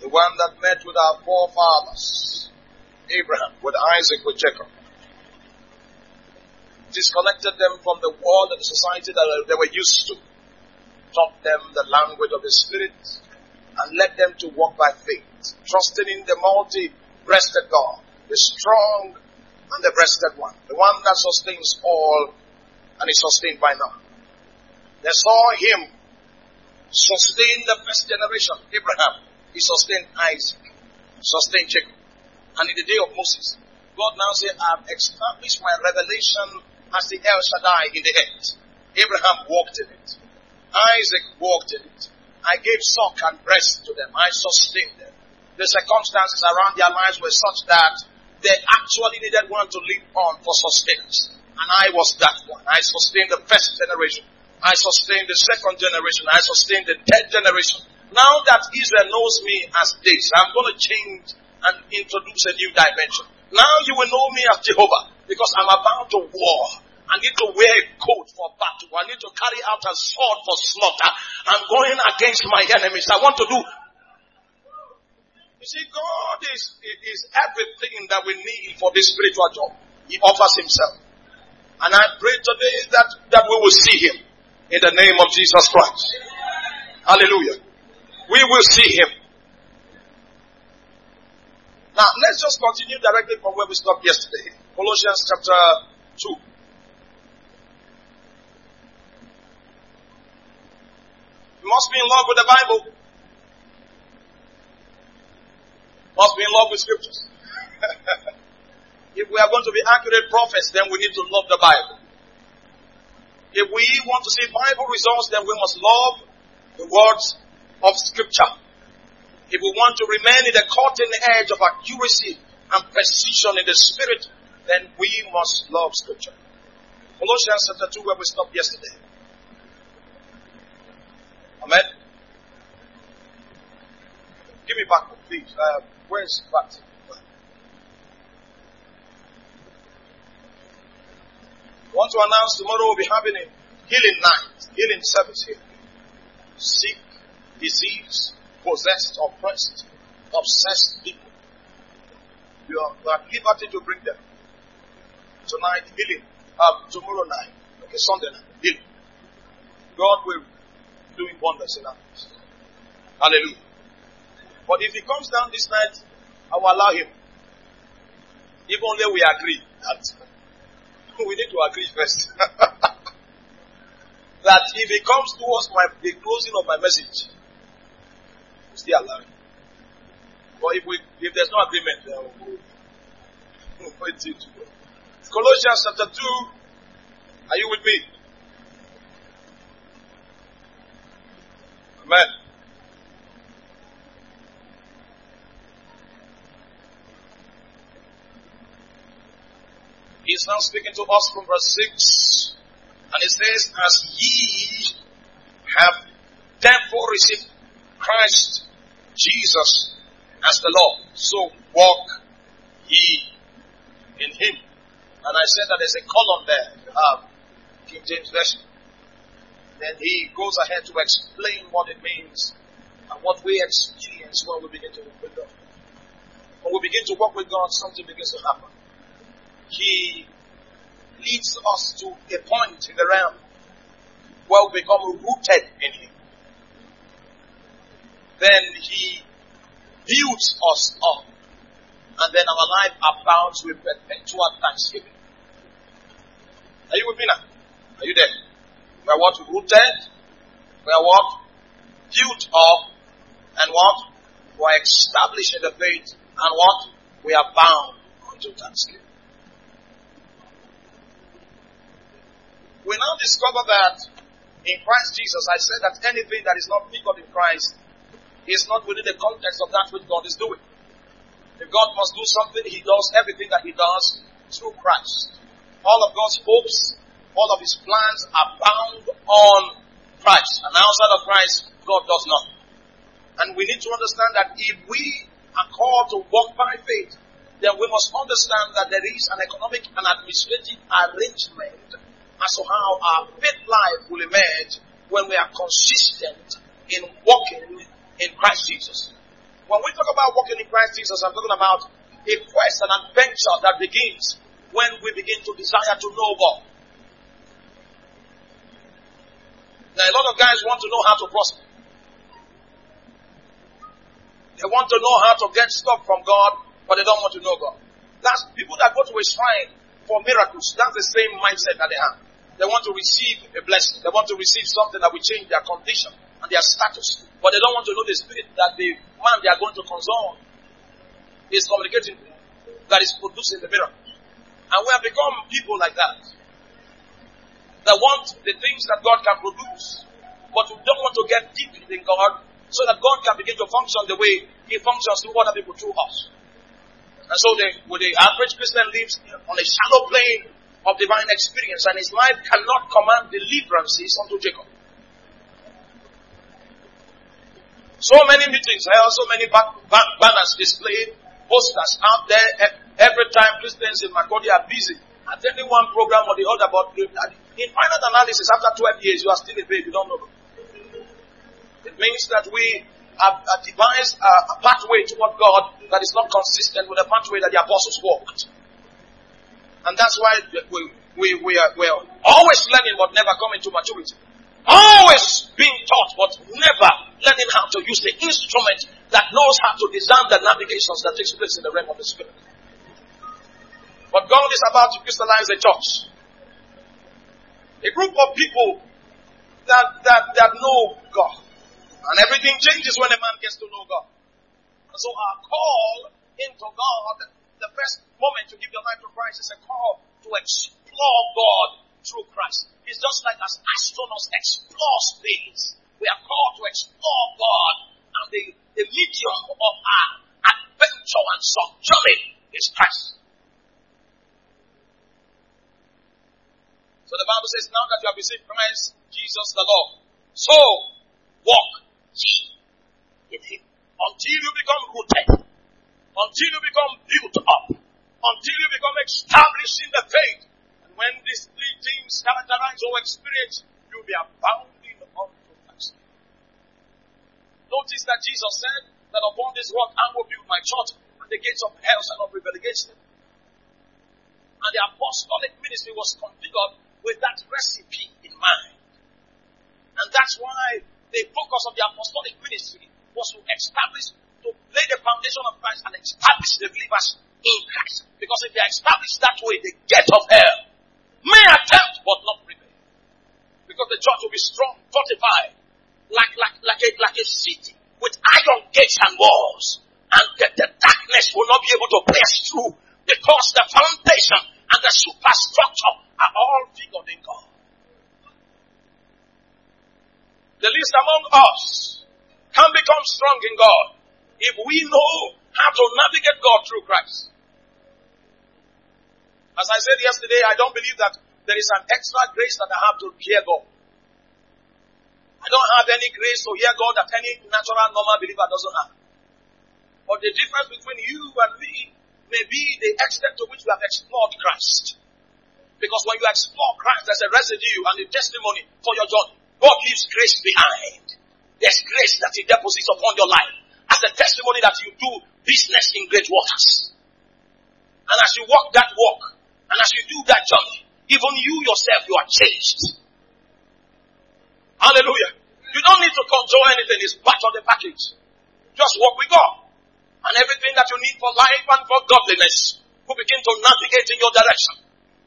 The one that met with our forefathers, Abraham, with Isaac, with Jacob. Disconnected them from the world and the society that they were used to. Taught them the language of the Spirit and led them to walk by faith, trusting in the multi-breasted God, the strong and the breasted one, the one that sustains all and is sustained by none. They saw him sustain the first generation, Abraham. He sustained Isaac, sustained Jacob. And in the day of Moses, God now said, I have established my revelation as the El Shaddai in the earth. Abraham walked in it. Isaac walked in it. I gave suck and breast to them. I sustained them. The circumstances around their lives were such that they actually needed one to live on for sustenance. And I was that one. I sustained the first generation. I sustained the second generation. I sustained the third generation. Now that Israel knows me as this, I'm going to change and introduce a new dimension. Now you will know me as Jehovah, because I'm about to war. I need to wear a coat for battle. I need to carry out a sword for slaughter. I'm going against my enemies. I want to do. You see, God is everything that we need for this spiritual job. He offers himself. And I pray today that we will see him in the name of Jesus Christ. Hallelujah. We will see him. Now, let's just continue directly from where we stopped yesterday. Colossians chapter 2. You must be in love with the Bible. Must be in love with scriptures. If we are going to be accurate prophets, then we need to love the Bible. If we want to see Bible results, then we must love the words of scripture. If we want to remain in the cutting edge of accuracy and precision in the spirit, then we must love scripture. Colossians chapter 2, where we stopped yesterday. Amen. Give me back, please. Where's that? I want to announce tomorrow we'll be having a healing night, healing service here. Sick, disease, possessed, oppressed, obsessed people. You are at liberty to bring them. Tonight, healing. Tomorrow night. Okay, Sunday night, healing. God will be doing wonders in our midst. Hallelujah. But if he comes down this night, I will allow him. If only we agree that we need to agree first. That if he comes towards the closing of my message, we still allow him. But if there's no agreement, then we'll wait till to go. Colossians chapter 2. Are you with me? Amen. He's now speaking to us from verse 6. And it says, as ye have therefore received Christ Jesus as the Lord, so walk ye in him. And I said that there's a column there. You have King James Version. Then he goes ahead to explain what it means and what we experience when we begin to work with God. When we begin to work with God, something begins to happen. He leads us to a point in the realm where we become rooted in him. Then he builds us up. And then our life abounds with perpetual thanksgiving. Are you with me now? Are you there? We are what? Rooted. We are what? Built up. And what? We are established in the faith. And what? We are bound unto thanksgiving. We now discover that in Christ Jesus, I said that anything that is not figured in Christ is not within the context of that which God is doing. If God must do something, he does everything that he does through Christ. All of God's hopes, all of his plans are bound on Christ. And outside of Christ, God does not. And we need to understand that if we are called to walk by faith, then we must understand that there is an economic and administrative arrangement as to how our faith life will emerge when we are consistent in walking in Christ Jesus. When we talk about walking in Christ Jesus, I'm talking about a quest, an adventure that begins when we begin to desire to know God. Now, a lot of guys want to know how to prosper. They want to know how to get stuff from God, but they don't want to know God. That's people that go to a shrine for miracles. That's the same mindset that they have. They want to receive a blessing. They want to receive something that will change their condition and their status. But they don't want to know the spirit that the man they are going to consult is communicating with, that is producing the miracle. And we have become people like that. That want the things that God can produce, but we don't want to get deep in God so that God can begin to function the way He functions through other people, through us. And so the average Christian lives on a shallow plane of divine experience, and his life cannot command deliverances unto Jacob. So many meetings held, so many banners displayed, posters out there. Every time Christians in Makurdi are busy attending one program or the other, but in final analysis, after 12 years, you are still a babe, you don't know. It means that we have devised a pathway toward God that is not consistent with the pathway that the apostles walked. And that's why we're always learning but never coming to maturity. Always being taught but never learning how to use the instrument that knows how to discern the navigations that takes place in the realm of the Spirit. But God is about to crystallize a church. A group of people that know God. And everything changes when a man gets to know God. And so our call into God, the first moment to give your life to Christ, is a call to explore God through Christ. It's just like as astronauts explore space. We are called to explore God, and the medium of our adventure and sojourning is Christ. So the Bible says, now that you have received Christ, Jesus the Lord, so walk ye in Him. Until you become rooted, until you become built up, until you become established in the faith. And when these three things characterize or experience, you'll be abounding unto Christ. Notice that Jesus said that upon this rock I will build my church, and the gates of hell shall not prevail against it. And the apostolic ministry was configured with that recipe in mind. And that's why the focus of the apostolic ministry was to establish, to lay the foundation of Christ and establish the believers in Christ. Because if they are established that way, the gate of hell may attempt but not prevail. Because the church will be strong, fortified, like a city with iron gates and walls. And the darkness will not be able to pierce through, because the foundation and the superstructure are all figured in God. The least among us can become strong in God if we know how to navigate God through Christ. As I said yesterday, I don't believe that there is an extra grace that I have to hear God. I don't have any grace to hear God that any natural, normal believer doesn't have. But the difference between you and me may be the extent to which we have explored Christ. Because when you explore Christ, there's a residue and a testimony for your journey. God leaves grace behind. There's grace that He deposits upon your life as a testimony that you do business in great waters. And as you walk that walk, and as you do that journey, even you yourself, you are changed. Hallelujah. You don't need to control anything. It's part of the package. Just walk with God. And everything that you need for life and for godliness will begin to navigate in your direction.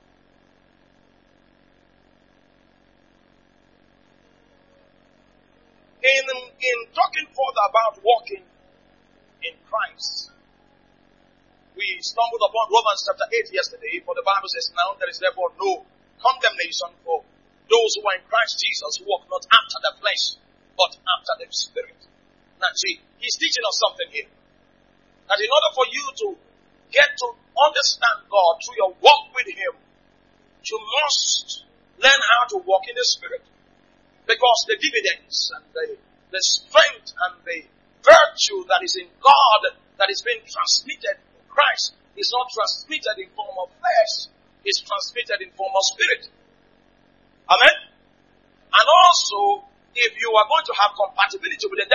In talking further about walking in Christ, we stumbled upon Romans chapter 8 yesterday, for the Bible says, now there is therefore no condemnation for those who are in Christ Jesus, who walk not after the flesh, but after the Spirit. Now see, he's teaching us something here. That in order for you to get to understand God through your walk with Him, you must learn how to walk in the Spirit. Because the dividends and the strength and the virtue that is in God, that is being transmitted in Christ, is not transmitted in form of flesh, it's transmitted in form of spirit. Amen? And also, if you are going to have compatibility with the devil,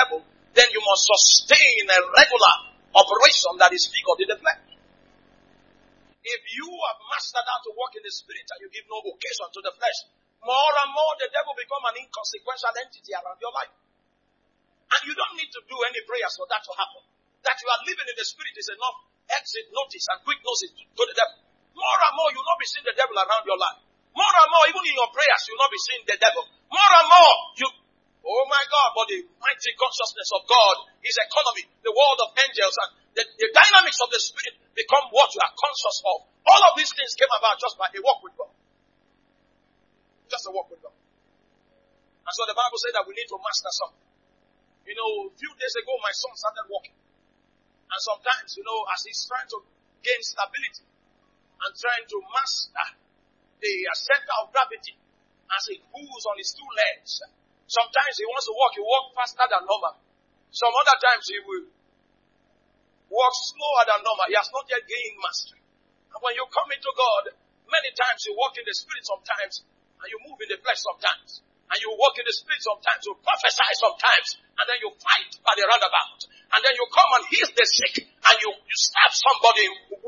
then you must sustain a regular operation that is figured in the flesh. If you have mastered how to walk in the spirit and you give no occasion to the flesh, more and more the devil become an inconsequential entity around your life. And you don't need to do any prayers for that to happen. That you are living in the spirit is enough exit notice and quick notice to the devil. More and more you will not be seeing the devil around your life. More and more, even in your prayers, you will not be seeing the devil. More and more, oh my God, but the mighty consciousness of God, His economy, the world of angels, and the dynamics of the spirit become what you are conscious of. All of these things came about just by a walk with God. Just a walk with God. And so the Bible said that we need to master something. You know, a few days ago, my son started walking. And sometimes, you know, as he's trying to gain stability and trying to master the center of gravity as he pulls on his two legs, sometimes he wants to walk, he walks faster than normal. Some other times he will walk slower than normal. He has not yet gained mastery. And when you come into God, many times you walk in the spirit sometimes, and you move in the flesh sometimes. And you walk in the spirit sometimes, you prophesy sometimes, and then you fight by the roundabout. And then you come and heal the sick, and you stab somebody.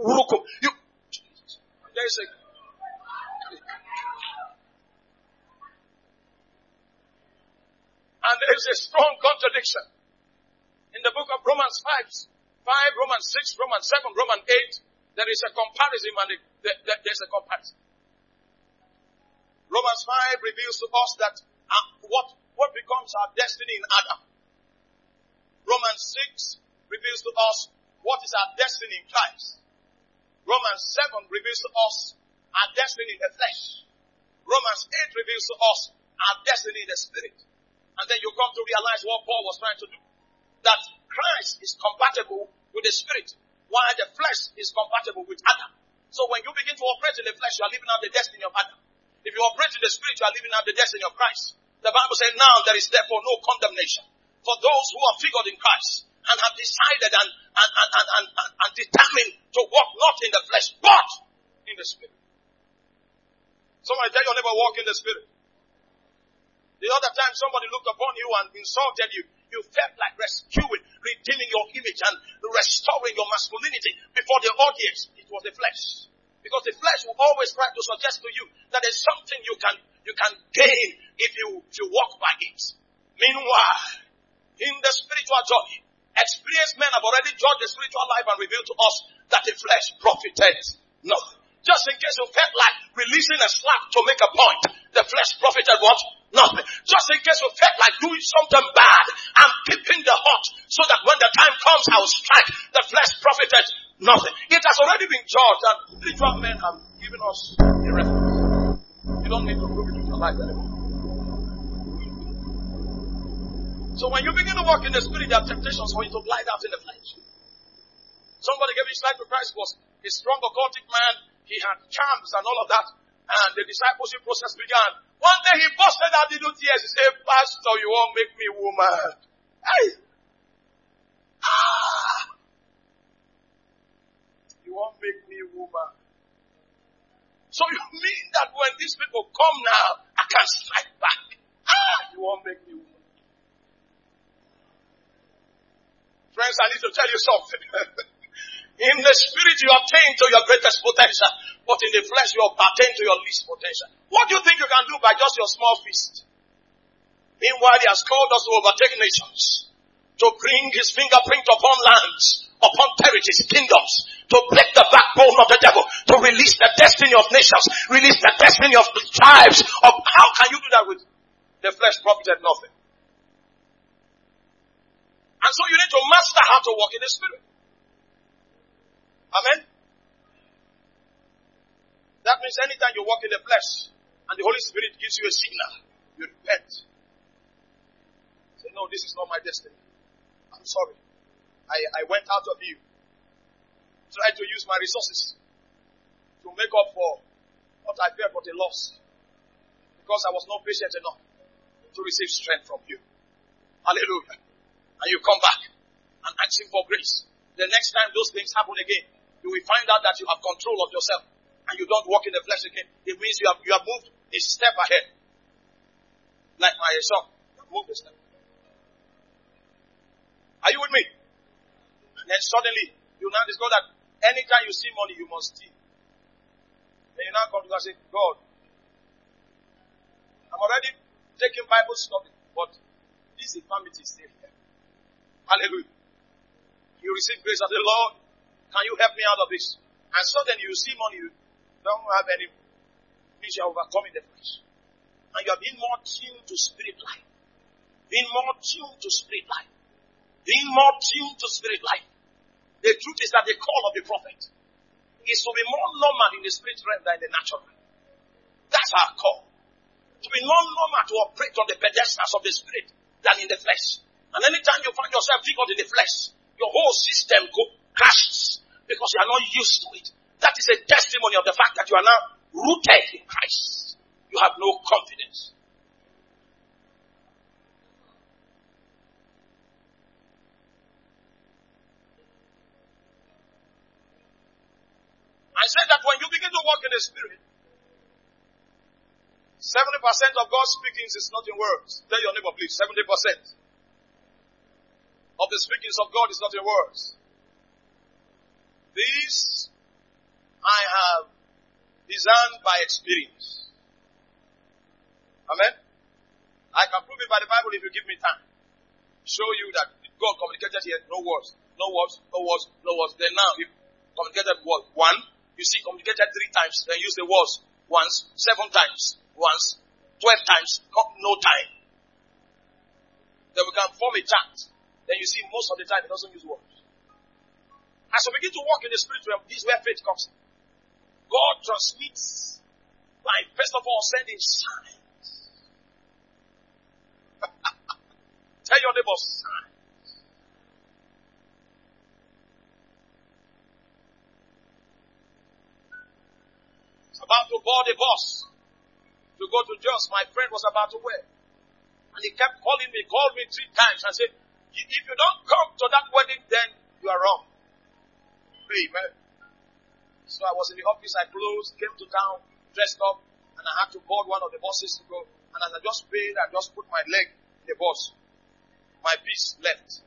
There's a and there's a strong contradiction. In the book of Romans 5, Romans 6, Romans 7, Romans 8, there is a comparison, and there's a comparison. Romans 5 reveals to us that what becomes our destiny in Adam. Romans 6 reveals to us what is our destiny in Christ. Romans 7 reveals to us our destiny in the flesh. Romans 8 reveals to us our destiny in the spirit. And then you come to realize what Paul was trying to do. That Christ is compatible with the spirit, while the flesh is compatible with Adam. So when you begin to operate in the flesh, you are living out the destiny of Adam. If you operate in the spirit, you are living out the destiny of Christ. The Bible says, now there is therefore no condemnation for those who are figured in Christ and have decided and determined to walk not in the flesh, but in the spirit. Somebody tell your neighbor, walk in the spirit. The other time somebody looked upon you and insulted you, you felt like rescuing, redeeming your image and restoring your masculinity before the audience. It was the flesh. Because the flesh will always try to suggest to you that there's something you can gain if you walk by it. Meanwhile, in the spiritual journey, experienced men have already judged the spiritual life and revealed to us that the flesh profited nothing. Just in case you felt like releasing a slap to make a point, the flesh profited what? Nothing. Just in case you felt like doing something bad and keeping the hurt so that when the time comes I will strike, the flesh profited nothing. It has already been judged, and spiritual men have given us a reference. You don't need to prove it with your life anymore. So when you begin to walk in the spirit, there are temptations for you to glide out in the flesh. Somebody gave his life to Christ, was a strong occultic man. He had charms and all of that. And the discipleship process began. One day he busted out into tears. He said, Pastor, you won't make me woman. Hey! You won't make me woman. So you mean that when these people come now, I can strike back? You won't make me woman. Friends, I need to tell you something. In the spirit you attain to your greatest potential, but in the flesh you attain to your least potential. What do you think you can do by just your small fist? Meanwhile, he has called us to overtake nations, to bring his fingerprint upon lands, upon territories, kingdoms, to break the backbone of the devil, to release the destiny of nations, release the destiny of the tribes. How can you do that with the flesh profited nothing? And so you need to master how to walk in the spirit. Amen? That means anytime you walk in the flesh and the Holy Spirit gives you a signal, you repent. Say, no, this is not my destiny. I'm sorry. I went out of you. Tried to use my resources to make up for what I felt was a loss. Because I was not patient enough to receive strength from you. Hallelujah. And you come back and ask him for grace. The next time those things happen again, you will find out that you have control of yourself and you don't walk in the flesh again. It means you have moved a step ahead. Like my son, you have moved a step. Are you with me? And then suddenly, you now discover that anytime you see money, you must steal. Then you now come to God and say, God, I'm already taking Bible study, but this infirmity is still here. Hallelujah. You receive grace of the Lord. Can you help me out of this? And suddenly you see money, you don't have any means you are overcoming the flesh. And you are being more tuned to spirit life. Being more tuned to spirit life. Being more tuned to spirit life. The truth is that the call of the prophet is to be more normal in the spirit realm than in the natural. That's our call. To be more normal, to operate on the pedestals of the spirit than in the flesh. And anytime you find yourself difficult in the flesh, your whole system crashes because you are not used to it. That is a testimony of the fact that you are now rooted in Christ. You have no confidence. I said that when you begin to walk in the Spirit, 70% of God's speakings is not in words. Tell your neighbor, please. 70% of the speakings of God is not in words. This I have discerned by experience. Amen? I can prove it by the Bible if you give me time. Show you that God communicated here, no words, no words, no words, no words. Then now, you communicated what? One. You see, communicated 3 times, then use the words once, 7 times, once, 12 times, no time. Then we can form a chart. Then you see, most of the time, it doesn't use words. As we begin to walk in the spirit realm, this is where faith comes in. God transmits by, first of all, sending signs. Tell your neighbor, signs. About to board a bus to go to Jos. My friend was about to wear. And he kept calling me, called me 3 times and said, if you don't come to that wedding, then you are wrong. Amen. So I was in the office, I closed, came to town, dressed up, and I had to board one of the buses to go. And as I just paid, I just put my leg in the bus. My piece left.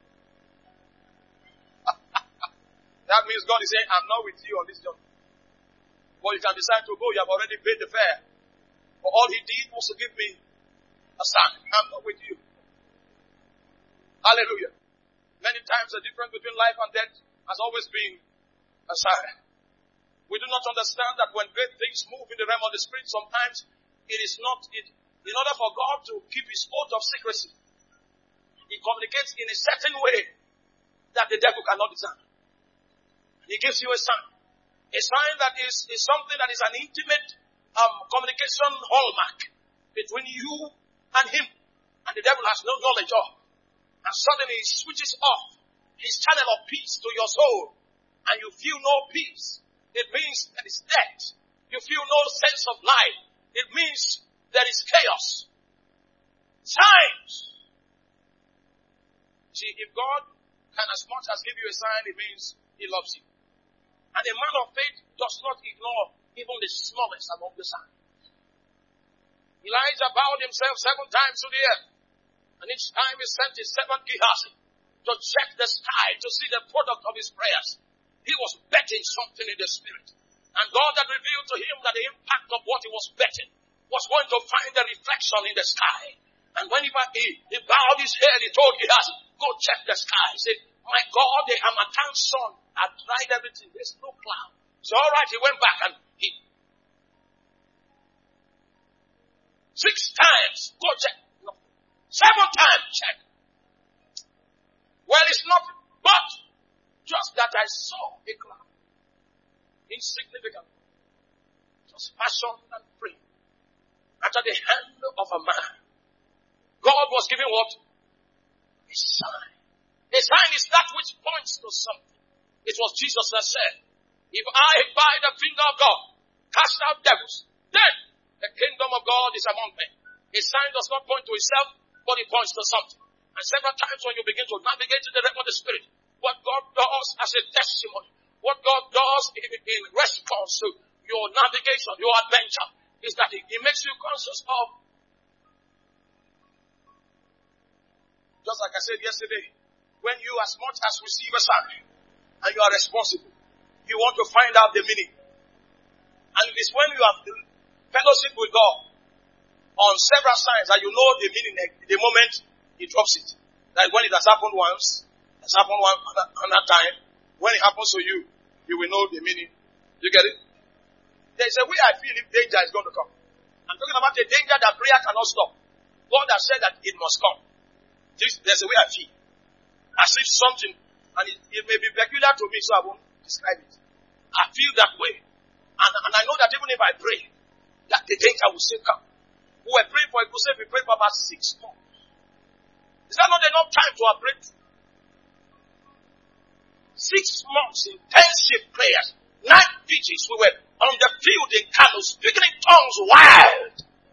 That means God is saying, I'm not with you on this journey. But you can decide to go. You have already paid the fare. But all he did was to give me a sign. I'm not with you. Hallelujah. Many times the difference between life and death has always been a sign. We do not understand that when great things move in the realm of the spirit, sometimes it is not, in order for God to keep his oath of secrecy, he communicates in a certain way that the devil cannot discern. He gives you a sign. A sign that is something that is an intimate communication hallmark between you and him. And the devil has no knowledge of. And suddenly he switches off his channel of peace to your soul. And you feel no peace. It means there is death. You feel no sense of life. It means there is chaos. Signs. See, if God can as much as give you a sign, it means he loves you. And a man of faith does not ignore even the smallest among the signs. Elijah bowed himself 7 times to the earth. And each time he sent his servant Gehazi to check the sky to see the product of his prayers. He was betting something in the spirit. And God had revealed to him that the impact of what he was betting was going to find a reflection in the sky. And when he bowed his head, he told Gehazi, go check the sky. He said, my God, the Hamatan sun had dried everything. There's no cloud. So all right, he went back and he 6 times, go check. No. 7 times, check. Well, it's not, but just that I saw a cloud. Insignificant. Just passion and free. After the hand of a man. God was giving what? A sign. A sign is that which points to something. It was Jesus that said, if I by the finger of God cast out devils, then the kingdom of God is among men. A sign does not point to itself, but it points to something. And several times when you begin to navigate in the realm of the Spirit, what God does as a testimony, what God does in response to your navigation, your adventure, is that He makes you conscious of, just like I said yesterday, when you as much as receive a sign, and you are responsible, you want to find out the meaning. And it is when you have fellowship with God on several signs that you know the meaning the moment He drops it. Like when it has happened once, it has happened another time. When it happens to you, you will know the meaning. You get it? There is a way I feel if danger is going to come. I'm talking about a danger that prayer cannot stop. God has said that it must come. There's a way I feel. As if something, and it may be peculiar to me, so I won't describe it. I feel that way. And I know that even if I pray, that the danger will still come. We were praying for a crusade, we prayed for about 6 months. Is that not enough time to have breakthrough? 6 months intensive prayers, night vigils, we were on the field in Kano, speaking in tongues wild.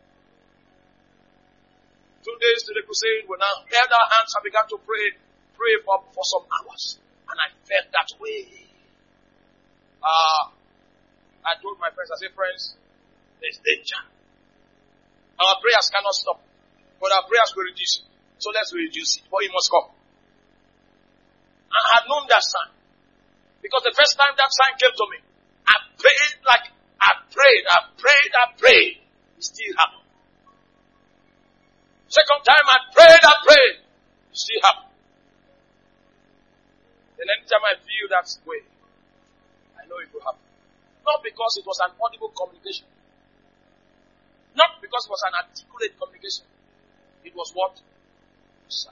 2 days to the crusade, we now held our hands and began to pray for some hours. And I felt that way. I told my friends, I said, friends, there's danger. Our prayers cannot stop, but our prayers will reduce it. So let's reduce it, but it must come. I had known that sign. Because the first time that sign came to me, I prayed like I prayed. It still happened. Second time I prayed. It still happened. Then anytime I feel that way, I know it will happen. Not because it was an audible communication. Not because it was an articulate communication. It was what? Sign.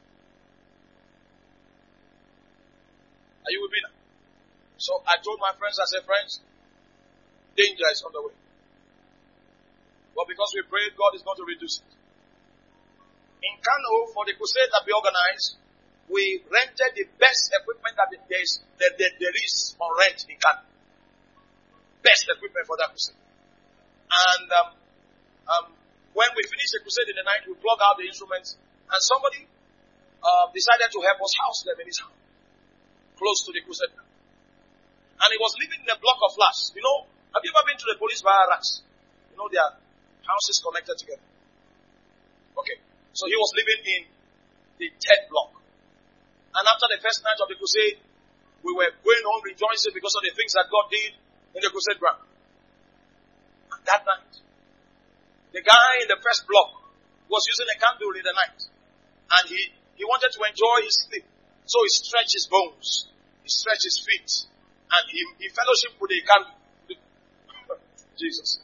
Are you with me now? So I told my friends, I said, friends, danger is on the way. But because we prayed, God is going to reduce it. In Kano, for the crusade that we organized, we rented the best equipment that there is on rent in Kano. Best equipment for that crusade. And when we finished the crusade in the night, we plug out the instruments, and somebody decided to help us house them in his house, close to the crusade. And he was living in a block of flats. You know, have you ever been to the police barracks? You know, their houses connected together. Okay. So he was living in the 10th block. And after the first night of the crusade, we were going home rejoicing because of the things that God did in the crusade ground. And that night, the guy in the first block was using a candle in the night. And he wanted to enjoy his sleep. So he stretched his bones. He stretched his feet. And he fellowship with a candle. Jesus.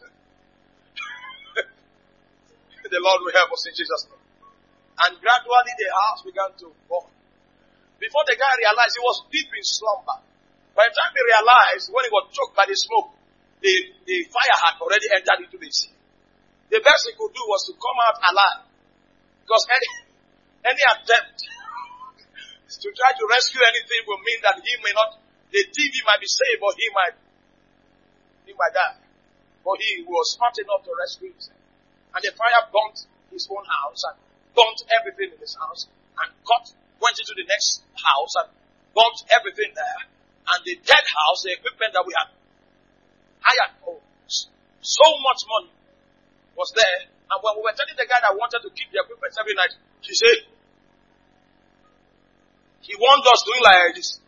The Lord will help us in Jesus' name. And gradually the house began to burn. Before the guy realized, he was deep in slumber. By the time he realized, when he was choked by the smoke, the fire had already entered into the sea. The best he could do was to come out alive. Because any attempt to try to rescue anything will mean that he may not, the TV might be saved, but he might die. But he was smart enough to rescue himself. And the fire burnt his own house and burnt everything in his house and went into the next house and burnt everything there. And the dead house, the equipment that we had hired for so much money was there. And when we were telling the guy that wanted to keep the equipment every night, he said, he warned us doing like this.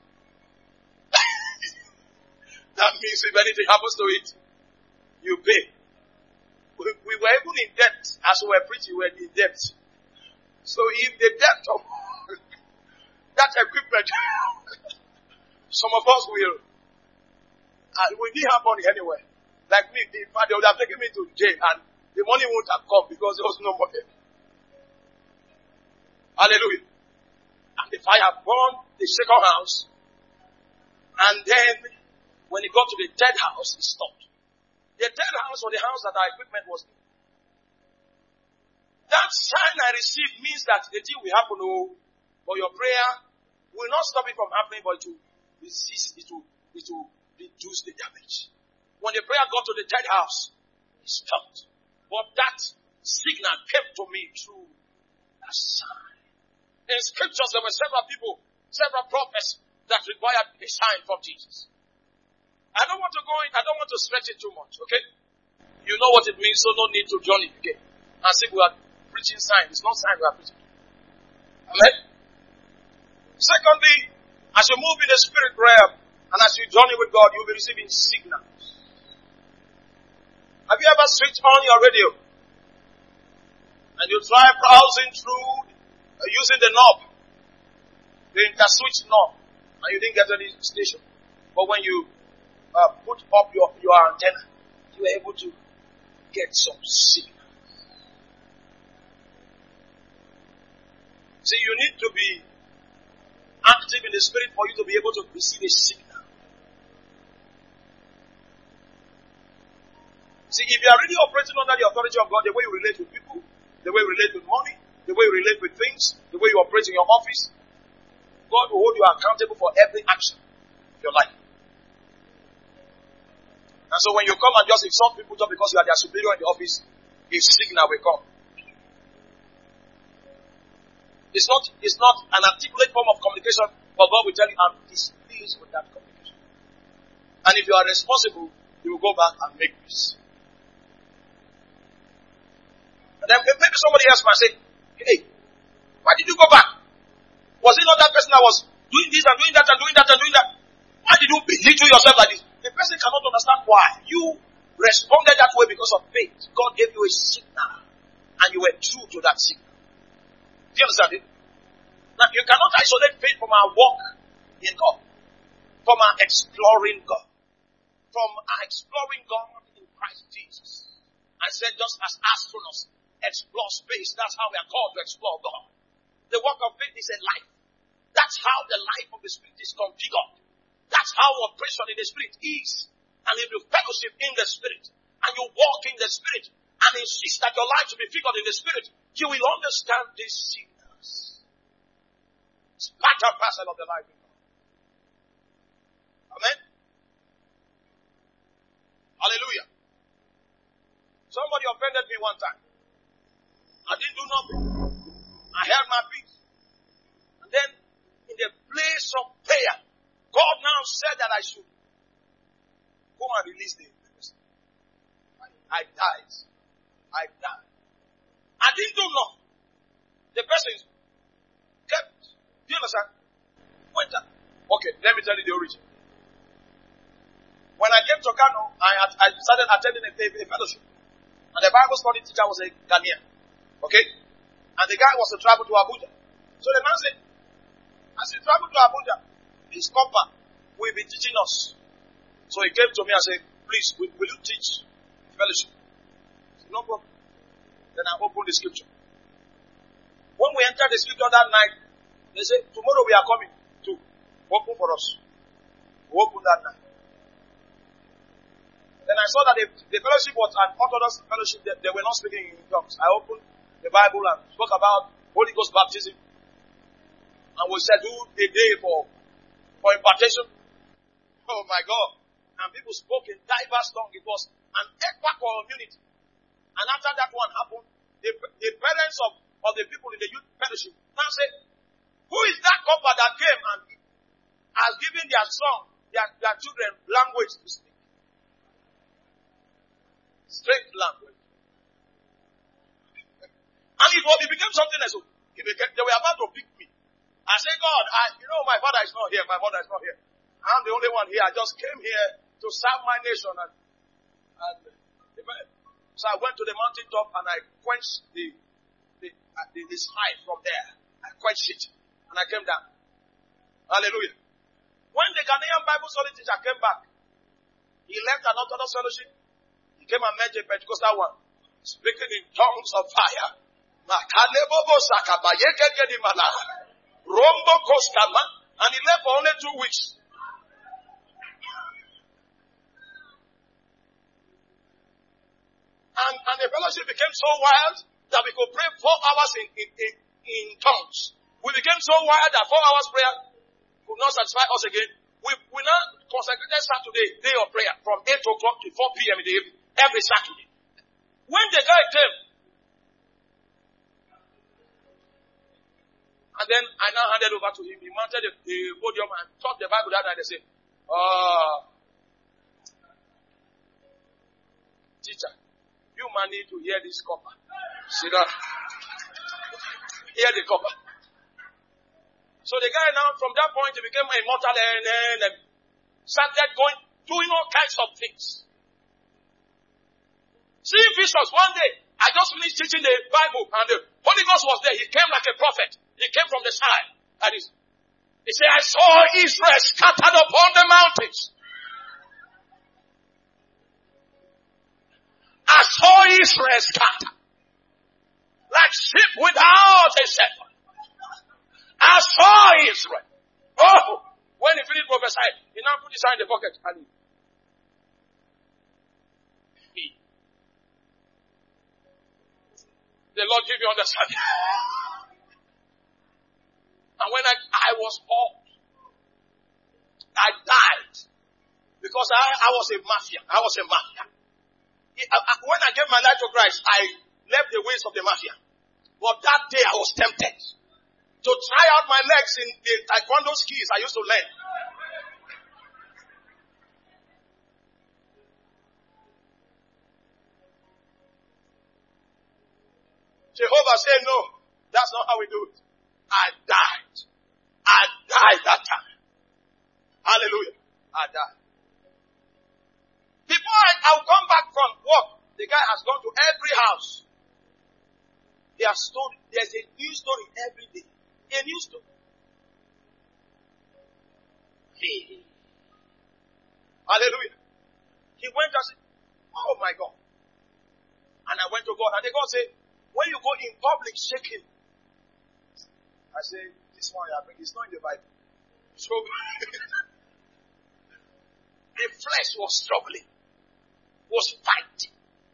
That means if anything happens to it, you pay. We were even in debt as we were preaching, we were in debt. So if the debt of that equipment, some of us will, we didn't have money anywhere. Like me, they would have taken me to jail and the money wouldn't have come because there was no money. Hallelujah. And the fire burned the second house. And then, when it got to the third house, it stopped. The third house was the house that our equipment was in. That sign I received means that the thing will happen, but your prayer will not stop it from happening, but it will resist, it will reduce the damage. When the prayer got to the third house, it stopped. But that signal came to me through a sign. In scriptures, there were several people, several prophets that required a sign from Jesus. I don't want to stretch it too much, okay? You know what it means, so no need to join it again. As if we are preaching sign. It's not sign we are preaching. Amen? Secondly, as you move in the spirit realm and as you journey with God, you'll be receiving signals. Have you ever switched on your radio and you try browsing through using the knob, the interswitch knob, and you didn't get any station? But when you put up your antenna, you are able to get some signal. See, you need to be active in the spirit for you to be able to receive a signal. See, if you are really operating under the authority of God, the way you relate with people, the way you relate with money, the way you relate with things, the way you operate in your office, God will hold you accountable for every action of your life. And so when you come and just insult people just because you are their superior in the office, a signal will come. It's not an articulate form of communication, but God will tell you, I'm displeased with that communication. And if you are responsible, you will go back and make peace. And then maybe somebody else might say, hey, why did you go back? Was it not that person that was doing this and doing that and doing that and doing that? Why did you belittle yourself like this? The person cannot understand why. You responded that way because of faith. God gave you a signal, and you were true to that signal. Do you understand it? Now, you cannot isolate faith from our walk in God, from our exploring God, in Christ Jesus. I said, just as astronauts explore space, that's how we are called to explore God. The work of faith is a life. That's how the life of the Spirit is configured. That's how operation in the Spirit is. And if you fellowship in the Spirit, and you walk in the Spirit, and insist that your life should be figured in the Spirit, you will understand these signals. It's part and parcel of the life of God. Amen? Hallelujah. Somebody offended me one time. I didn't do nothing. I held my peace. And then, in the place of prayer, God now said that I should go and release the person. I died. I didn't do nothing. The person kept. Do you understand? Went up. Okay, let me tell you the origin. When I came to Kano, I started attending a fellowship. And the Bible study teacher was a Ghanaian. Okay? And the guy was to travel to Abuja. So the man said, as you travel to Abuja, this copper will be teaching us. So he came to me and said, please, will you teach fellowship? I said, no problem. Then I opened the scripture. When we entered the scripture that night, they said, tomorrow we are coming to open for us. We opened that night. Then I saw that the fellowship was an Orthodox fellowship. They were not speaking in tongues. I opened the Bible and spoke about Holy Ghost baptism. And we scheduled a day for impartation. Oh my God. And people spoke in diverse tongues. It was an equa community. And after that one happened, the parents of the people in the youth fellowship now said, who is that couple that came and has given their son, their children language to speak? Strange language. And it became something else. They were about to pick me. I said, God, my father is not here. My mother is not here. I'm the only one here. I just came here to serve my nation. So I went to the mountaintop and I quenched the side from there. I quenched it. And I came down. Hallelujah. When the Ghanaian Bible study teacher came back, he left an Orthodox fellowship. He came and met a Pentecostal one, speaking in tongues of fire. Rombo Koskama, and he left for only 2 weeks. And the fellowship became so wild that we could pray 4 hours in tongues. We became so wild that 4 hours prayer could not satisfy us again. We now consecrated Saturday, day of prayer, from 8 o'clock to 4 p.m. in the evening, every Saturday. When the guy came, and then I now handed over to him. He mounted the podium and taught the Bible that night. They said, teacher, you man need to hear this copper. Sit down. Hear the copper. So the guy now, from that point, he became immortal and started doing all kinds of things. See visions one day. I just finished teaching the Bible and the Holy Ghost was there. He came like a prophet. He came from the sky. And he said, I saw Israel scattered upon the mountains. I saw Israel scattered like sheep without a shepherd. I saw Israel. Oh, when he finished prophesying, he now put his hand in the pocket and the Lord give you understanding. And when I was old, I died because I was a mafia. When I gave my life to Christ, I left the ways of the mafia. But that day I was tempted to try out my legs in the taekwondo skis I used to learn. Jehovah said, no, that's not how we do it. I died that time. Hallelujah. I died. Before I'll come back from work, the guy has gone to every house. He has told, there's a new story every day. A new story. Hallelujah. He went and said, oh my God. And I went to God, and the God said, when you go in public, shake him. I say, this one I bring, it's not in the Bible. So, the flesh was struggling, was fighting.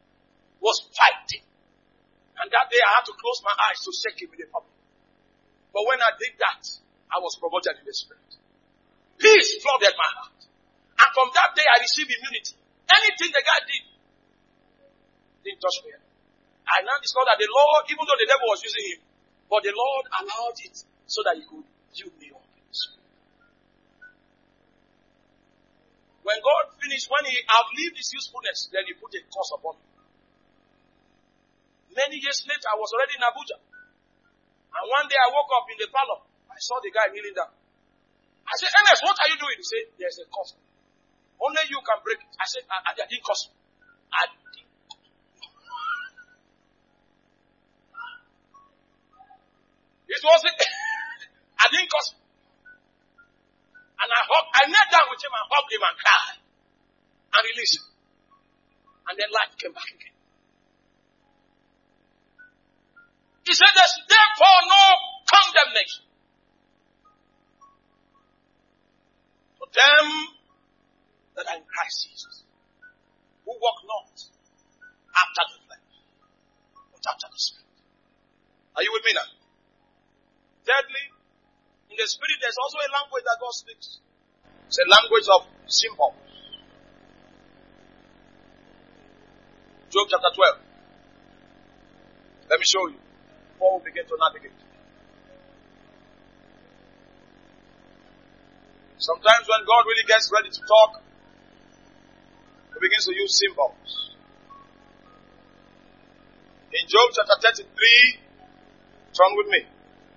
And that day I had to close my eyes to shake him in the public. But when I did that, I was promoted in the spirit. Peace flooded my heart. And from that day I received immunity. Anything the guy did, didn't touch me. I now discovered that the Lord, even though the devil was using him, but the Lord allowed it so that he could build me up in the spirit. When God finished, when he outlived his usefulness, then he put a curse upon me. Many years later, I was already in Abuja. And one day I woke up in the parlor. I saw the guy kneeling down. I said, Ernest, what are you doing? He said, there's a curse. Only you can break it. I said, I didn't curse. I didn't. It wasn't, I didn't curse. And I knelt down with him and hugged him and cried. And released him. And then life came back again. He said, there's therefore no condemnation to them that are in Christ Jesus, who walk not after the flesh, but after the Spirit. Are you with me now? Thirdly, in the Spirit, there's also a language that God speaks. It's a language of symbols. Job chapter 12. Let me show you. Before we begin to navigate. Sometimes when God really gets ready to talk, he begins to use symbols. In Job chapter 33, turn with me.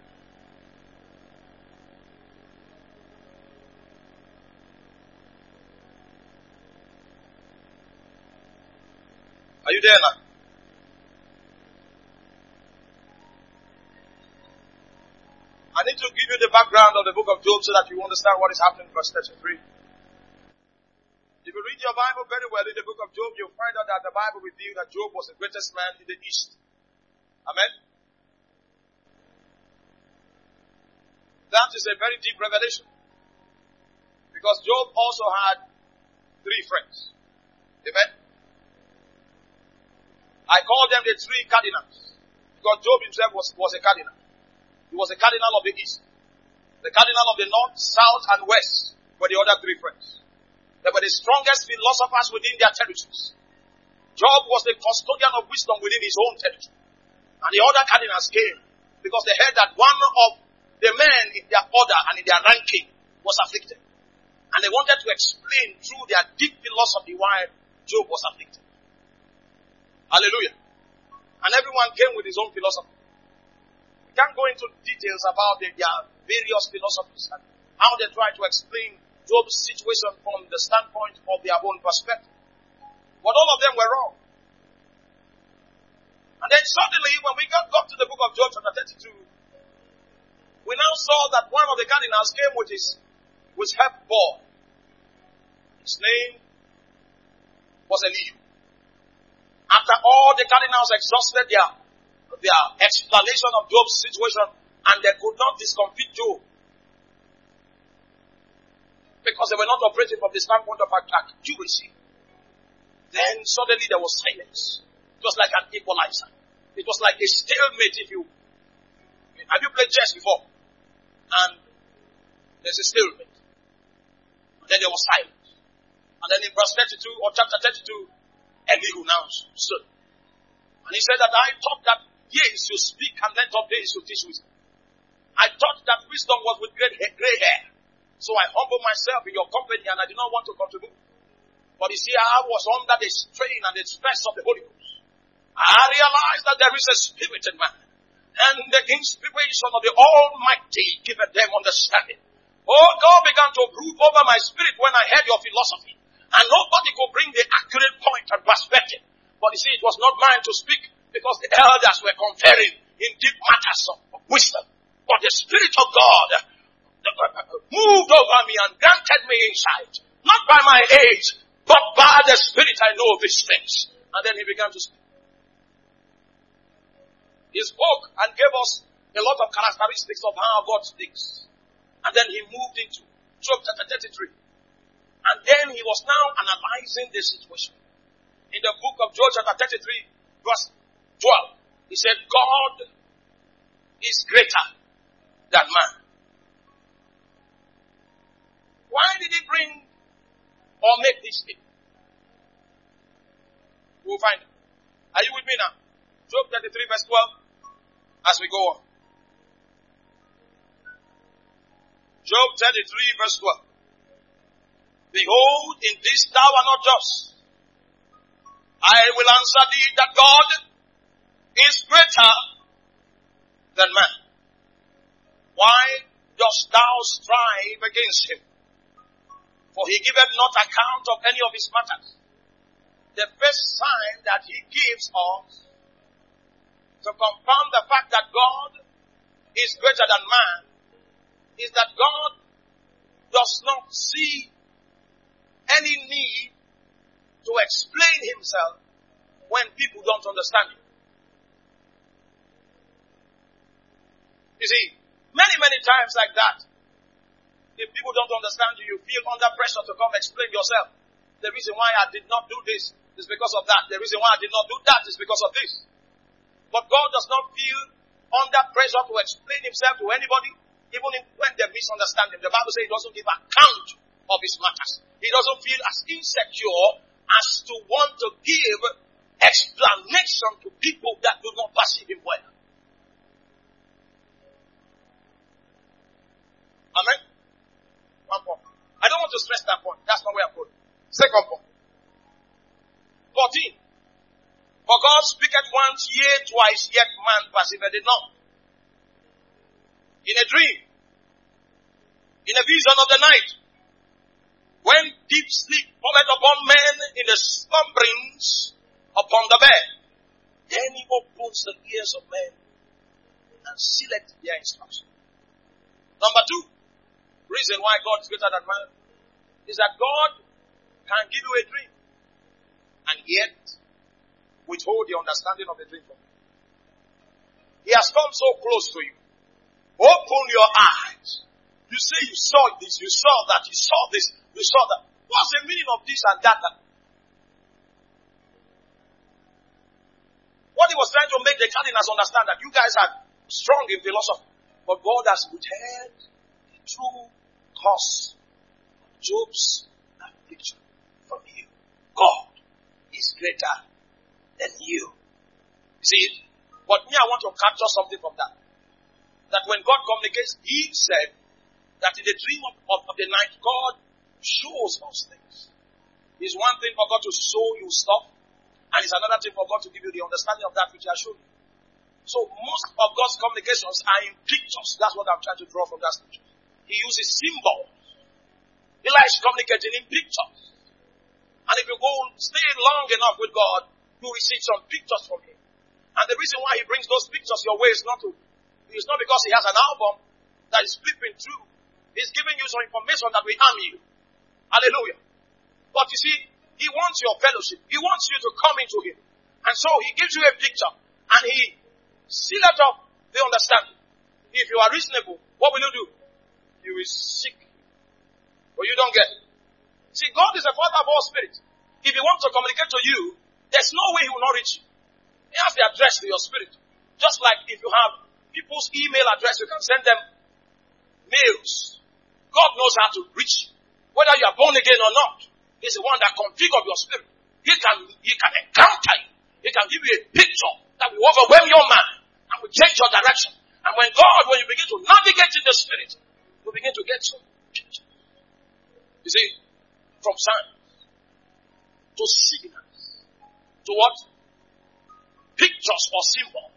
Are you there now? I need to give you the background of the book of Job so that you understand what is happening in verse 33. If you read your Bible very well in the book of Job, you'll find out that the Bible reveals that Job was the greatest man in the East. Amen? That is a very deep revelation. Because Job also had 3 friends. Amen? I call them the 3 cardinals. Because Job himself was a cardinal. He was a cardinal of the East. The cardinal of the North, South, and West were the other 3 friends. They were the strongest philosophers within their territories. Job was the custodian of wisdom within his own territory. And the other cardinals came because they heard that one of the men in their order and in their ranking was afflicted. And they wanted to explain through their deep philosophy why Job was afflicted. Hallelujah. And everyone came with his own philosophy. We can't go into details about their various philosophies and how they try to explain Job's situation from the standpoint of their own perspective. But all of them were wrong. And then suddenly, when we got to the book of Job chapter 32, we now saw that one of the cardinals came with his help boy. His name was Elihu. After all the cardinals exhausted their explanation of Job's situation, and they could not discomfit Job, because they were not operating from the standpoint of accuracy, then suddenly there was silence. It was like an equalizer. It was like a stalemate. Have you played chess before? And there's a stalemate. And then there was silence. And then in verse 32 or chapter 32, Elihu now stood. And he said that I thought that years you speak and length of days you teach wisdom. I thought that wisdom was with gray hair. So I humbled myself in your company and I did not want to contribute. But you see, I was under the strain and the stress of the Holy Ghost. I realized that there is a spirit in man. And the inspiration of the Almighty giveth them understanding. Oh, God began to brood over my spirit when I heard your philosophy. And nobody could bring the accurate point and perspective. But you see, it was not mine to speak because the elders were conferring in deep matters of wisdom. But the Spirit of God moved over me and granted me insight. Not by my age, but by the Spirit I know these things. And then he began to speak. He spoke and gave us a lot of characteristics of how God speaks. And then he moved into Job chapter 33. And then he was now analyzing the situation. In the book of Job chapter 33, verse 12, he said, God is greater than man. Why did he bring or make this statement? We'll find it. Are you with me now? Job 33 verse 12, as we go on. Job 33 verse 12. Behold, in this thou art not just. I will answer thee that God is greater than man. Why dost thou strive against him? For he giveth not account of any of his matters. The first sign that he gives us to confirm the fact that God is greater than man is that God does not see any need to explain himself when people don't understand him. You see, many times like that, if people don't understand you, you feel under pressure to come explain yourself. The reason why I did not do this is because of that. The reason why I did not do that is because of this. But God does not feel under pressure to explain himself to anybody, even when they misunderstand him. The Bible says he doesn't give account of his matters. He doesn't feel as insecure as to want to give explanation to people that do not perceive him well. Amen? One point. I don't want to stress that point. That's not where I'm going. Second point. 14. For God speaketh once, yea, twice, yet man perceiveth it not. In a dream, in a vision of the night, when deep sleep falleth upon men in the slumberings upon the bed, then he opens the ears of men and sealeth their instruction. Number 2, reason why God is greater than man is that God can give you a dream and yet withhold the understanding of the dream from you. He has come so close to you. Open your eyes. You say you saw this, you saw that, you saw this, you saw that. What's the meaning of this and that? What he was trying to make the cardinals understand that you guys are strong in philosophy, but God has withheld the true cause of Job's affliction from you. God is greater than you. See, but me, I want to capture something from that. That when God communicates, he said that in the dream of the night, God shows us things. It's one thing for God to show you stuff, and it's another thing for God to give you the understanding of that which he has shown you. So most of God's communications are in pictures. That's what I'm trying to draw from that scripture. He uses symbols. He likes communicating in pictures. And if you go stay long enough with God, you will see some pictures from Him. And the reason why He brings those pictures your way is not because He has an album that is flipping through. He's giving you some information that will harm you. Hallelujah. But you see, He wants your fellowship. He wants you to come into Him. And so He gives you a picture. And He sealed up the understanding. If you are reasonable, what will you do? You will seek Him. But you don't get it. See, God is the Father of all spirits. If He wants to communicate to you, there's no way He will not reach you. He has the address to your spirit. Just like if you have people's email address, you can send them mails. God knows how to reach you. Whether you are born again or not, He's the one that configures your spirit. He can encounter you. He can give you a picture that will overwhelm your mind and will change your direction. And when you begin to navigate in the spirit, you begin to get some pictures. You see, from signs to signals to what? Pictures or symbols.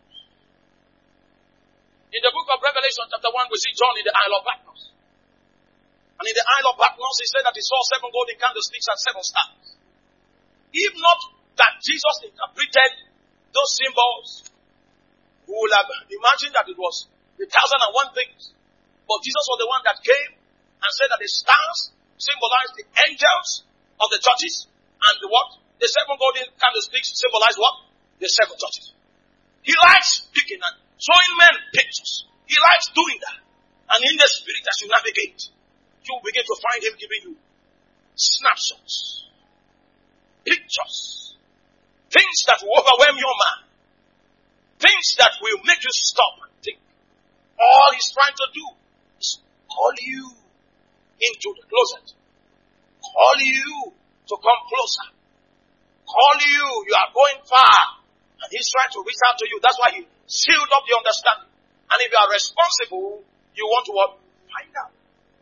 In the book of Revelation chapter 1, we see John in the Isle of Patmos. And in the Isle of Patmos, he said that he saw 7 golden candlesticks and 7 stars. If not that Jesus interpreted those symbols, we would have imagined that it was the 1,001 things. But Jesus was the one that came and said that the stars symbolize the angels of the churches, and the what? The 7 golden candlesticks symbolize what? The 7 churches. He likes picking and showing men pictures. He likes doing that. And in the spirit, as you navigate, you begin to find Him giving you snapshots, pictures, things that will overwhelm your mind, things that will make you stop and think. All He's trying to do is call you into the closet. Call you to come closer. Call you are going far. And He's trying to reach out to you. That's why He sealed up the understanding. And if you are responsible, you want to what? Find out.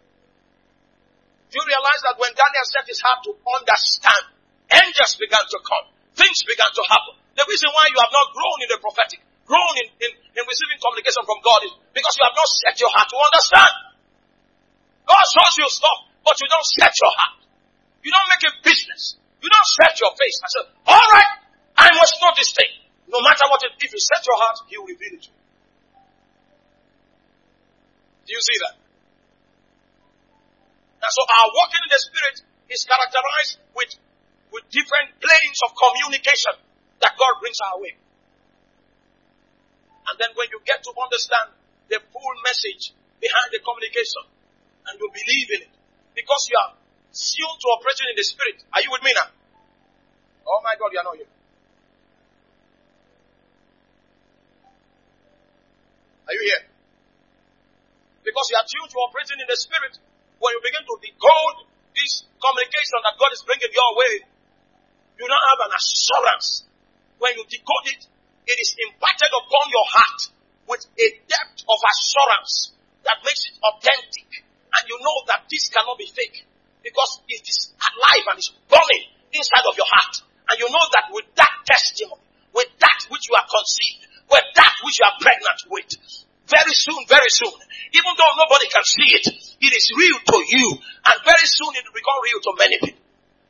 You realize that when Daniel set his heart to understand, angels began to come. Things began to happen. The reason why you have not grown in the prophetic, grown in receiving communication from God is because you have not set your heart to understand. God shows you stuff, but you don't set your heart. You don't make a business. You don't set your face. I said, all right, I must know this thing. No matter what if you set your heart, He will reveal it to you. Do you see that? And so our walking in the Spirit is characterized with different planes of communication that God brings our way. And then when you get to understand the full message behind the communication, and you believe in it, because you are sealed to operating in the Spirit. Are you with me now? Oh my God, you are not here. Are you here? Because you are tuned to operating in the Spirit, when you begin to decode this communication that God is bringing your way, you now have an assurance. When you decode it, it is imparted upon your heart with a depth of assurance that makes it authentic. And you know that this cannot be fake, because it is alive and is burning inside of your heart. And you know that with that testimony, with that which you are conceived, with that which you are pregnant with, very soon, even though nobody can see it, it is real to you. And very soon it will become real to many people.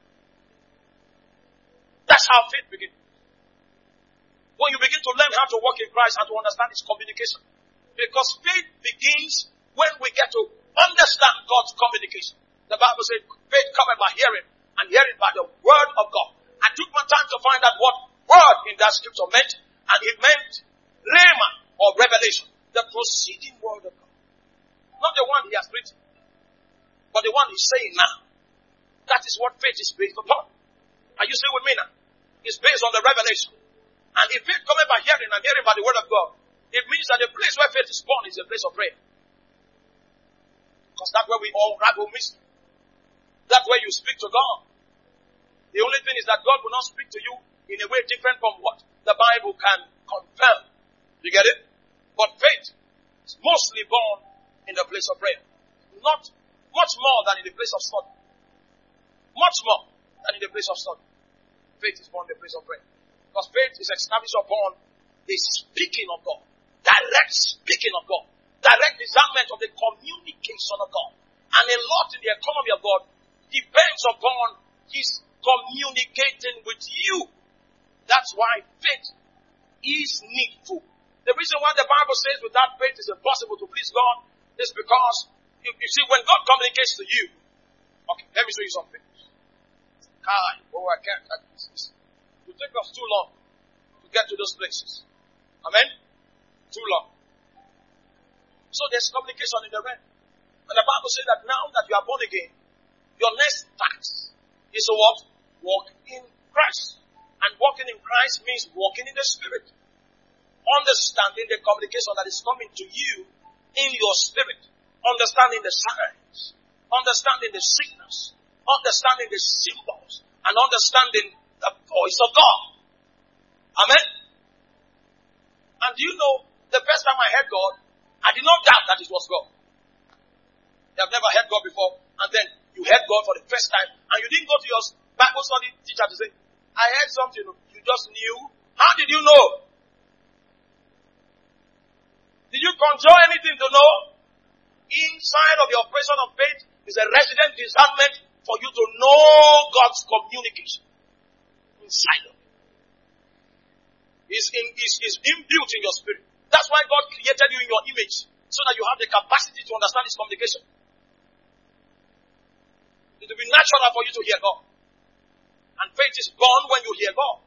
That's how faith begins. When you begin to learn how to walk in Christ and to understand His communication. Because faith begins when we get to understand God's communication. The Bible says faith cometh by hearing, and hearing by the word of God. I took my time to find out what word in that scripture meant, and it meant rhema or revelation, the proceeding word of God. Not the one He has written, but the one He's saying now. That is what faith is based upon. Are you still with me now? It's based on the revelation. And if faith cometh by hearing, and hearing by the word of God, it means that the place where faith is born is a place of prayer. Because that's where we all unravel mystery. That's where you speak to God. The only thing is that God will not speak to you in a way different from what the Bible can confirm. You get it? But faith is mostly born in the place of prayer. Not much more than in the place of study. Much more than in the place of study. Faith is born in the place of prayer. Because faith is established upon the speaking of God. direct speaking of God, direct discernment of the communication of God. And a lot in the economy of God depends upon His communicating with you. That's why faith is needful. The reason why the Bible says without faith it's impossible to please God is because, you see, when God communicates to you, okay, let me show you something. I can't. It will take us too long to get to those places. Amen? Too long. So there's communication in the realm. And the Bible says that now that you are born again, your next task is to what? Walk in Christ. And walking in Christ means walking in the Spirit. Understanding the communication that is coming to you in your spirit. Understanding the signs. Understanding the signals. Understanding the symbols. And understanding the voice of God. Amen? And do you know, the first time I heard God, I did not doubt that it was God. You have never heard God before, and then you heard God for the first time, and you didn't go to your Bible study teacher to say, I heard something, you just knew. How did you know? Did you conjure anything to know? Inside of the operation of faith is a resident discernment for you to know God's communication. Inside of it. Is inbuilt in your spirit. That's why God created you in your image, so that you have the capacity to understand His communication. It will be natural for you to hear God. And faith is born when you hear God.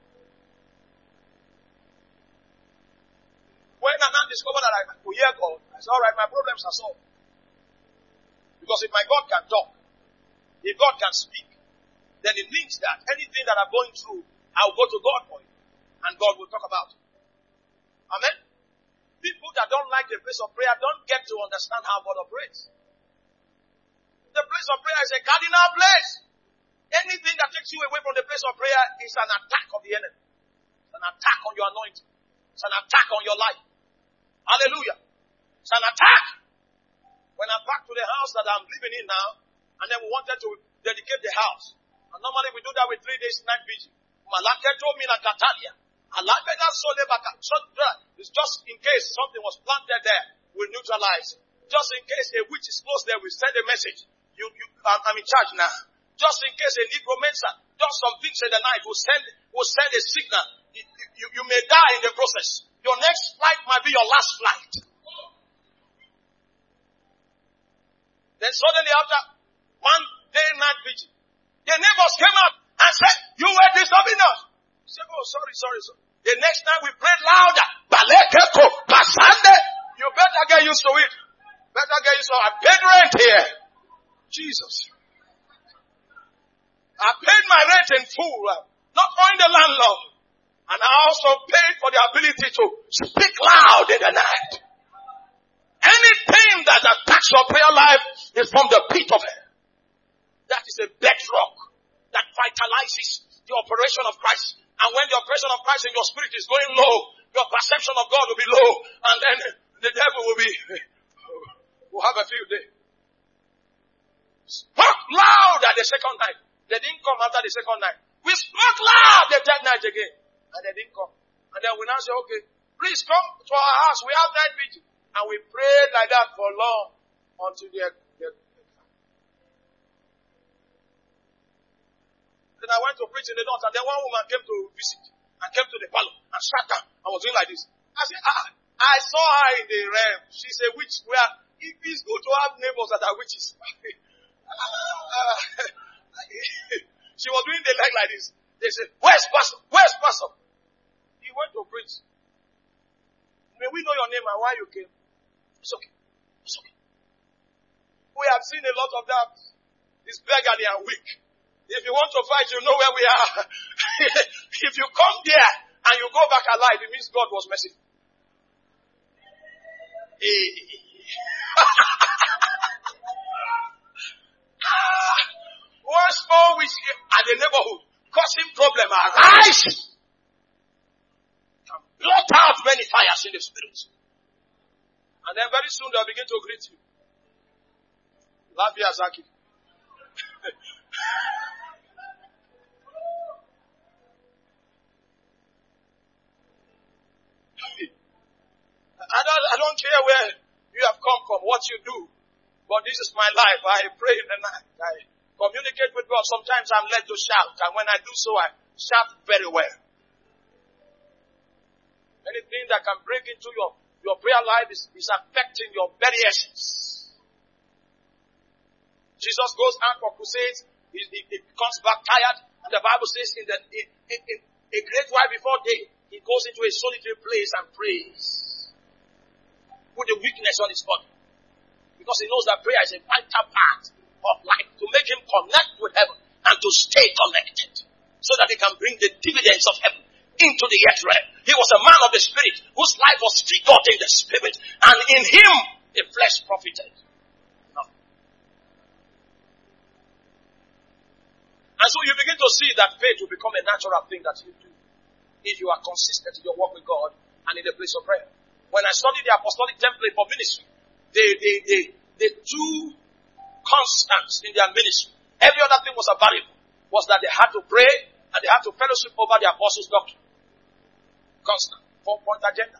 When I now discovered that I could hear God, I said, alright, my problems are solved. Because if my God can talk, if God can speak, then it means that anything that I'm going through, I'll go to God for it. And God will talk about it. Amen? People that don't like the place of prayer don't get to understand how God operates. The place of prayer is a cardinal place. Anything that takes you away from the place of prayer is an attack of the enemy. It's an attack on your anointing. It's an attack on your life. Hallelujah. It's an attack. When I'm back to the house that I'm living in now, and then we wanted to dedicate the house. And normally we do that with 3 days night vigil. Malaketo mina Katalia. It's just in case something was planted there, we'll neutralize. Just in case a witch is close there, we send a message. I'm in charge now. Just in case a Negro Mensa does some things in the night, we'll send a signal. You may die in the process. Your next flight might be your last flight. Then suddenly after 1 day night vigil, the neighbors came out and said, you were disturbing us. I said, oh, sorry. The next time we prayed louder. Balekeko, Pasande. You better get used to it. I paid rent here. Jesus. I paid my rent in full. Not owing the landlord. And I also paid for the ability to speak loud in the night. Anything that attacks your prayer life is from the pit of hell. That is a bedrock that vitalizes the operation of Christ. And when the operation of Christ in your spirit is going low, your perception of God will be low. And then the devil will have a field day. Spoke loud at the second night. They didn't come after the second night. We spoke loud the third night again. And they didn't come. And then we now say, okay, please come to our house. We have night vigil. And we prayed like that for long until they Then I went to preach in the north, and then one woman came to visit and came to the parlor and sat down and was doing like this. I said, I saw her in the realm. She's a witch. It is good to have neighbors that are witches. She was doing the leg like this. They said, where's pastor? He went to preach. May we know your name and why you came? It's okay. We have seen a lot of that. It's beggarly and weak. If you want to fight, you know where we are. If you come there and you go back alive, it means God was merciful. Once more we see at the neighborhood causing problem arise and blot out many fires in the spirit. And then very soon they'll begin to greet you. Lafia Zaki. I what you do, but this is my life. I pray in the night. I communicate with God. Sometimes I'm led to shout, and when I do so, I shout very well. Anything that can break into your prayer life is affecting your very essence. Jesus goes out for crusades. He comes back tired. And the Bible says in a great while before day, he goes into a solitary place and prays. With a weakness on his body. Because he knows that prayer is a vital part of life. To make him connect with heaven. And to stay connected. So that he can bring the dividends of heaven into the earth realm. He was a man of the spirit. Whose life was figured in the spirit. And in him, the flesh profited. And so you begin to see that faith will become a natural thing that you do if you are consistent in your walk with God and in the place of prayer. When I studied the apostolic template for ministry, the two constants in their ministry, every other thing was a variable, was that they had to pray and they had to fellowship over the apostles' doctrine. Constant. 4-point agenda.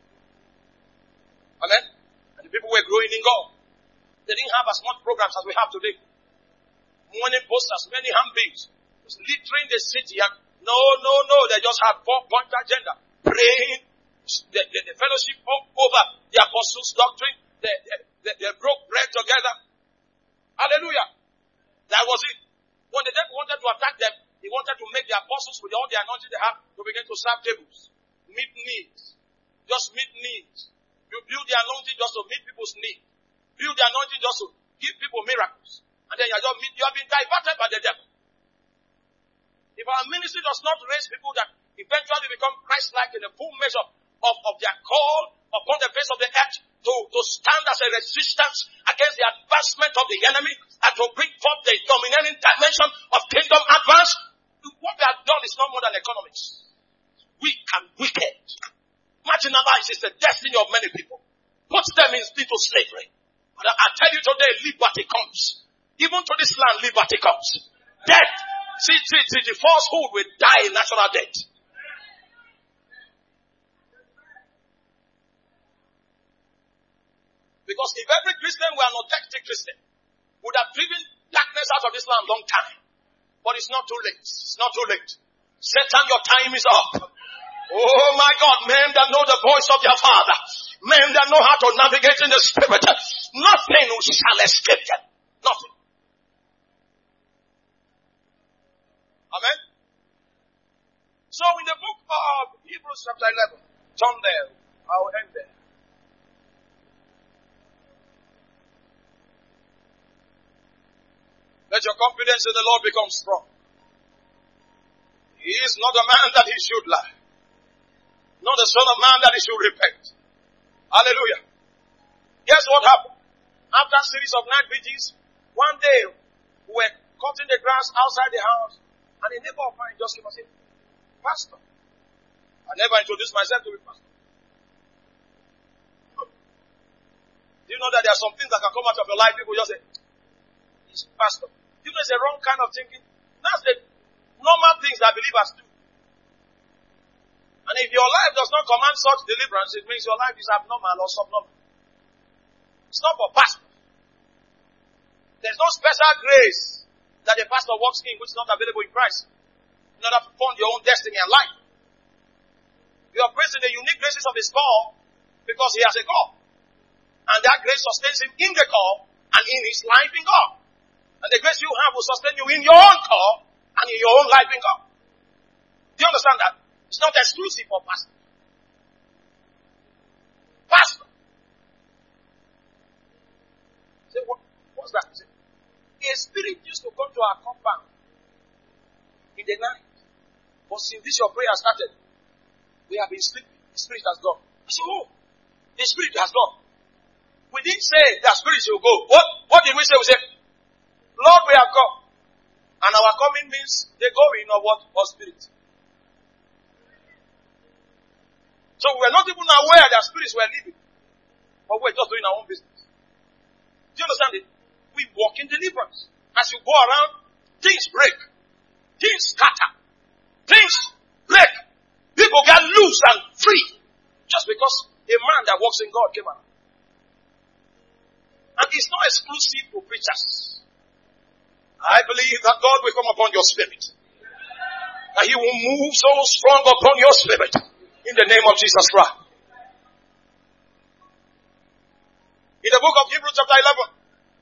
Amen? And the people were growing in God. They didn't have as much programs as we have today. Morning posters, many handbills, littering the city, and no, they just had 4-point agenda. Praying, the fellowship over the apostles' doctrine, they broke bread together. Hallelujah. That was it. When the devil wanted to attack them, he wanted to make the apostles with all the anointing they have to begin to serve tables. Meet needs. Just meet needs. You build the anointing just to meet people's needs. Build the anointing just to give people miracles. And then you have been diverted by the devil. If our ministry does not raise people that eventually become Christ-like in the full measure of their call upon the face of the earth to stand as a resistance against the advancement of the enemy and to bring forth the dominating dimension of kingdom advance, what they have done is no more than economics. Weak and wicked. Marginalizes the destiny of many people. Puts them into slavery. But I tell you today, liberty comes. Even to this land, liberty comes. Death. See, the falsehood will die a natural death. Because if every Christian were an authentic Christian, would have driven darkness out of this land long time. But it's not too late. It's not too late. Satan, your time is up. Oh my God, men that know the voice of their Father, men that know how to navigate in the Spirit, nothing shall escape them. Nothing. Amen. So in the book of Hebrews chapter 11, turn there. I'll end there. Let your confidence in the Lord become strong. He is not a man that he should lie. Not the son of man that he should repent. Hallelujah. Guess what happened? After a series of night vigils, one day we were cutting the grass outside the house, and a neighbor of mine just came and said, Pastor. I never introduced myself to a pastor. Do you know that there are some things that can come out of your life, people just say, he's pastor. Do you know it's a wrong kind of thinking? That's the normal things that believers do. And if your life does not command such deliverance, it means your life is abnormal or subnormal. It's not for pastor. There's no special grace that the pastor walks in which is not available in Christ in order to fund your own destiny and life. You are praising the unique graces of his call because he has a call. And that grace sustains him in the call and in his life in God. And the grace you have will sustain you in your own call and in your own life in God. Do you understand that? It's not exclusive for pastor. Pastor. Say, what's that? Say, a spirit used to come to our compound in the night. But since this your prayer started, we have been sleeping. The spirit has gone. I said, oh, the spirit has gone. We didn't say the spirit will go. What did we say? We said, Lord, we have come. And our coming means the going of what? Of spirit. So we were not even aware that spirits were leaving. But we were just doing our own business. Do you understand it? We walk in deliverance. As you go around, things break. Things scatter. Things break. People get loose and free. Just because a man that walks in God came out. And it's not exclusive to preachers. I believe that God will come upon your spirit. That He will move so strong upon your spirit. In the name of Jesus Christ. In the book of Hebrews chapter 11.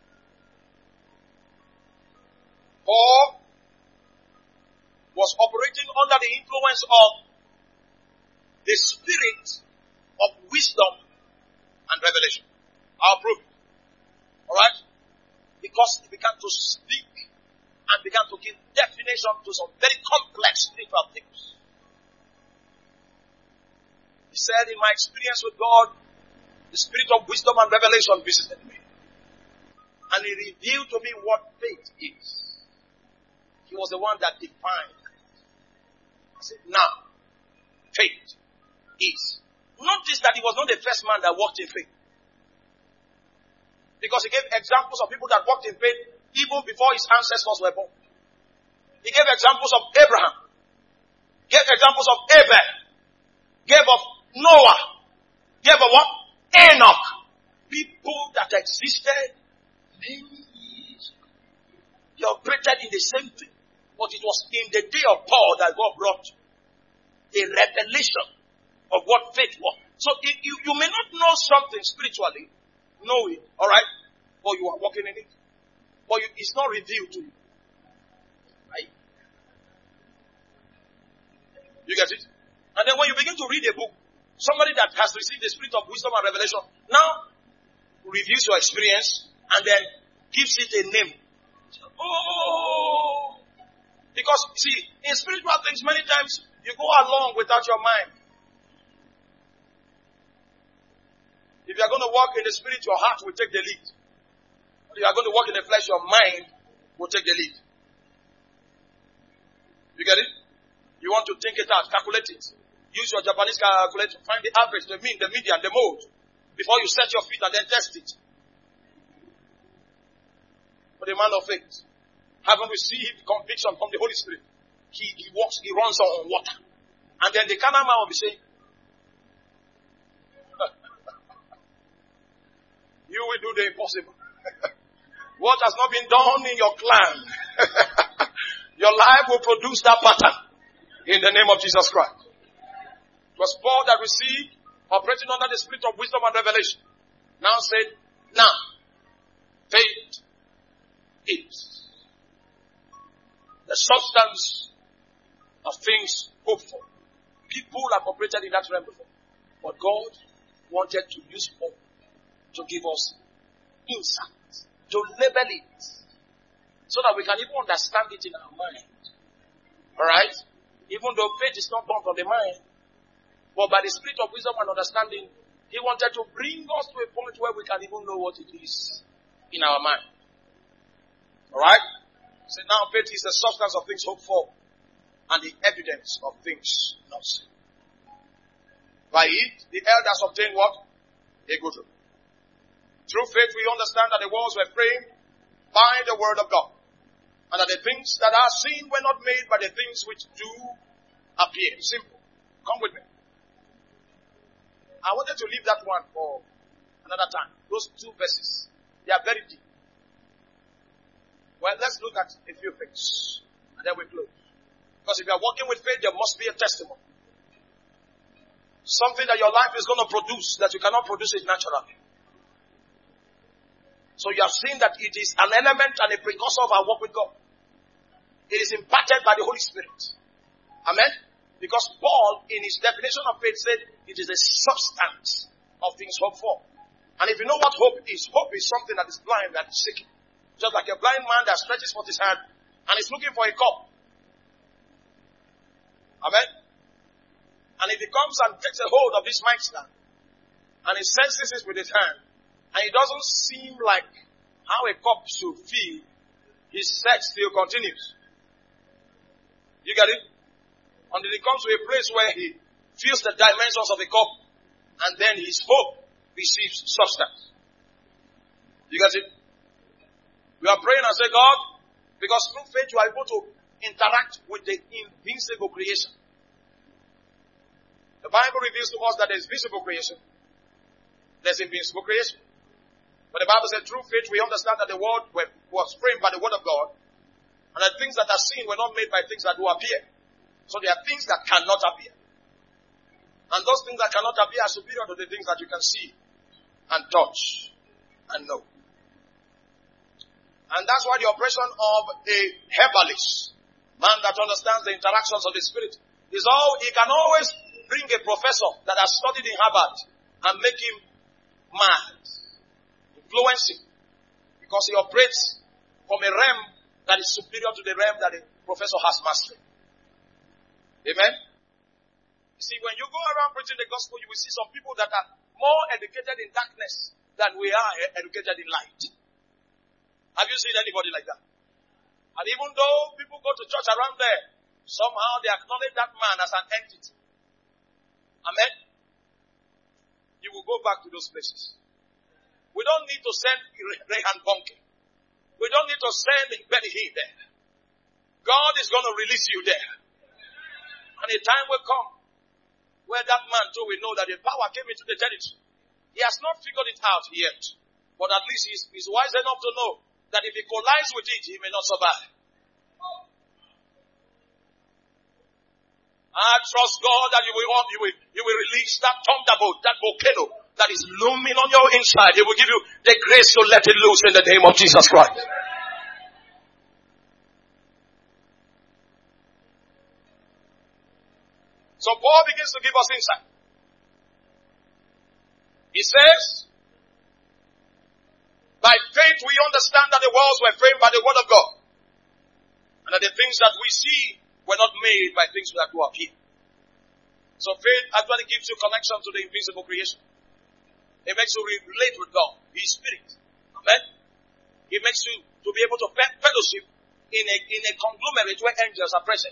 Paul was operating under the influence of the spirit of wisdom and revelation. I'll prove it. Alright? Because he began to speak and began to give definition to some very complex spiritual things. He said, in my experience with God, the spirit of wisdom and revelation visited me. And He revealed to me what faith is. He was the one that defined it. I said, now, faith is. Notice that he was not the first man that walked in faith. Because he gave examples of people that walked in faith even before his ancestors were born. He gave examples of Abraham. Gave examples of Abel. Gave of Noah. Gave of what? Enoch. People that existed many years ago. They operated in the same thing. But it was in the day of Paul that God brought a revelation of what faith was. So you may not know something spiritually, know it, alright? But you are walking in it. But it's not revealed to you. Right? You get it? And then when you begin to read a book, somebody that has received the spirit of wisdom and revelation now reviews your experience and then gives it a name. Oh! Because, see, in spiritual things, many times you go along without your mind. If you are going to walk in the spirit, your heart will take the lead. If you are going to walk in the flesh, your mind will take the lead. You get it? You want to think it out, calculate it. Use your Japanese calculator, find the average, the mean, the median, the mode, before you set your feet and then test it. For the man of faith, having received conviction from the Holy Spirit, he walks, he runs on water. And then the carnal man will be saying, you will do the impossible. What has not been done in your clan, your life will produce that pattern in the name of Jesus Christ. It was Paul that received, operating under the spirit of wisdom and revelation. Now said, now, faith is the substance of things hoped for. People have operated in that realm before. But God wanted to use hope to give us insight, to label it, so that we can even understand it in our mind. Alright? Even though faith is not born from the mind, but by the spirit of wisdom and understanding, He wanted to bring us to a point where we can even know what it is in our mind. Alright? So now faith is the substance of things hoped for and the evidence of things not seen. By it, the elders obtained what? A good report. Through faith we understand that the walls were framed by the word of God, and that the things that are seen were not made by the things which do appear. Simple. Come with me. I wanted to leave that one for another time. Those two verses, they are very deep. Well, let's look at a few things, and then we close. Because if you are walking with faith, there must be a testimony. Something that your life is going to produce that you cannot produce it naturally. So you have seen that it is an element and a precursor of our walk with God. It is imparted by the Holy Spirit. Amen? Because Paul, in his definition of faith, said it is a substance of things hoped for. And if you know what hope is something that is blind, that is seeking. Just like a blind man that stretches forth his hand and is looking for a cup. Amen? And if he comes and takes a hold of this mic stand and he senses it with his hand, and it doesn't seem like how a cup should feel, his search still continues. You get it? Until he comes to a place where he feels the dimensions of a cup, and then his hope receives substance. You get it? We are praying and say, God, because through faith you are able to interact with the invincible creation. The Bible reveals to us that there is visible creation, there's invincible creation. But the Bible said, through faith we understand that the world was framed by the word of God, and the things that are seen were not made by things that do appear. So there are things that cannot appear. And those things that cannot appear are superior to the things that you can see and touch and know. And that's why the operation of a herbalist, man that understands the interactions of the Spirit, he can always bring a professor that has studied in Harvard and make him mad, influence him, because he operates from a realm that is superior to the realm that the professor has mastered. Amen? You see, when you go around preaching the gospel, you will see some people that are more educated in darkness than we are educated in light. Have you seen anybody like that? And even though people go to church around there, somehow they acknowledge that man as an entity. Amen? You will go back to those places. We don't need to send Rehan Bonke. We don't need to send Benny Hinn there. God is going to release you there. And a time will come where that man too will know that the power came into the territory. He has not figured it out yet. But at least he's wise enough to know that if he collides with it, he may not survive. I trust God that you will release that thunderbolt, that volcano that is looming on your inside. He will give you the grace to let it loose in the name of Jesus Christ. So Paul begins to give us insight. He says, by faith we understand that the worlds were framed by the word of God, and that the things that we see were not made by things that do appear. So faith actually gives you connection to the invisible creation. It makes you relate with God, His Spirit. Amen? It makes you to be able to fellowship in a conglomerate where angels are present.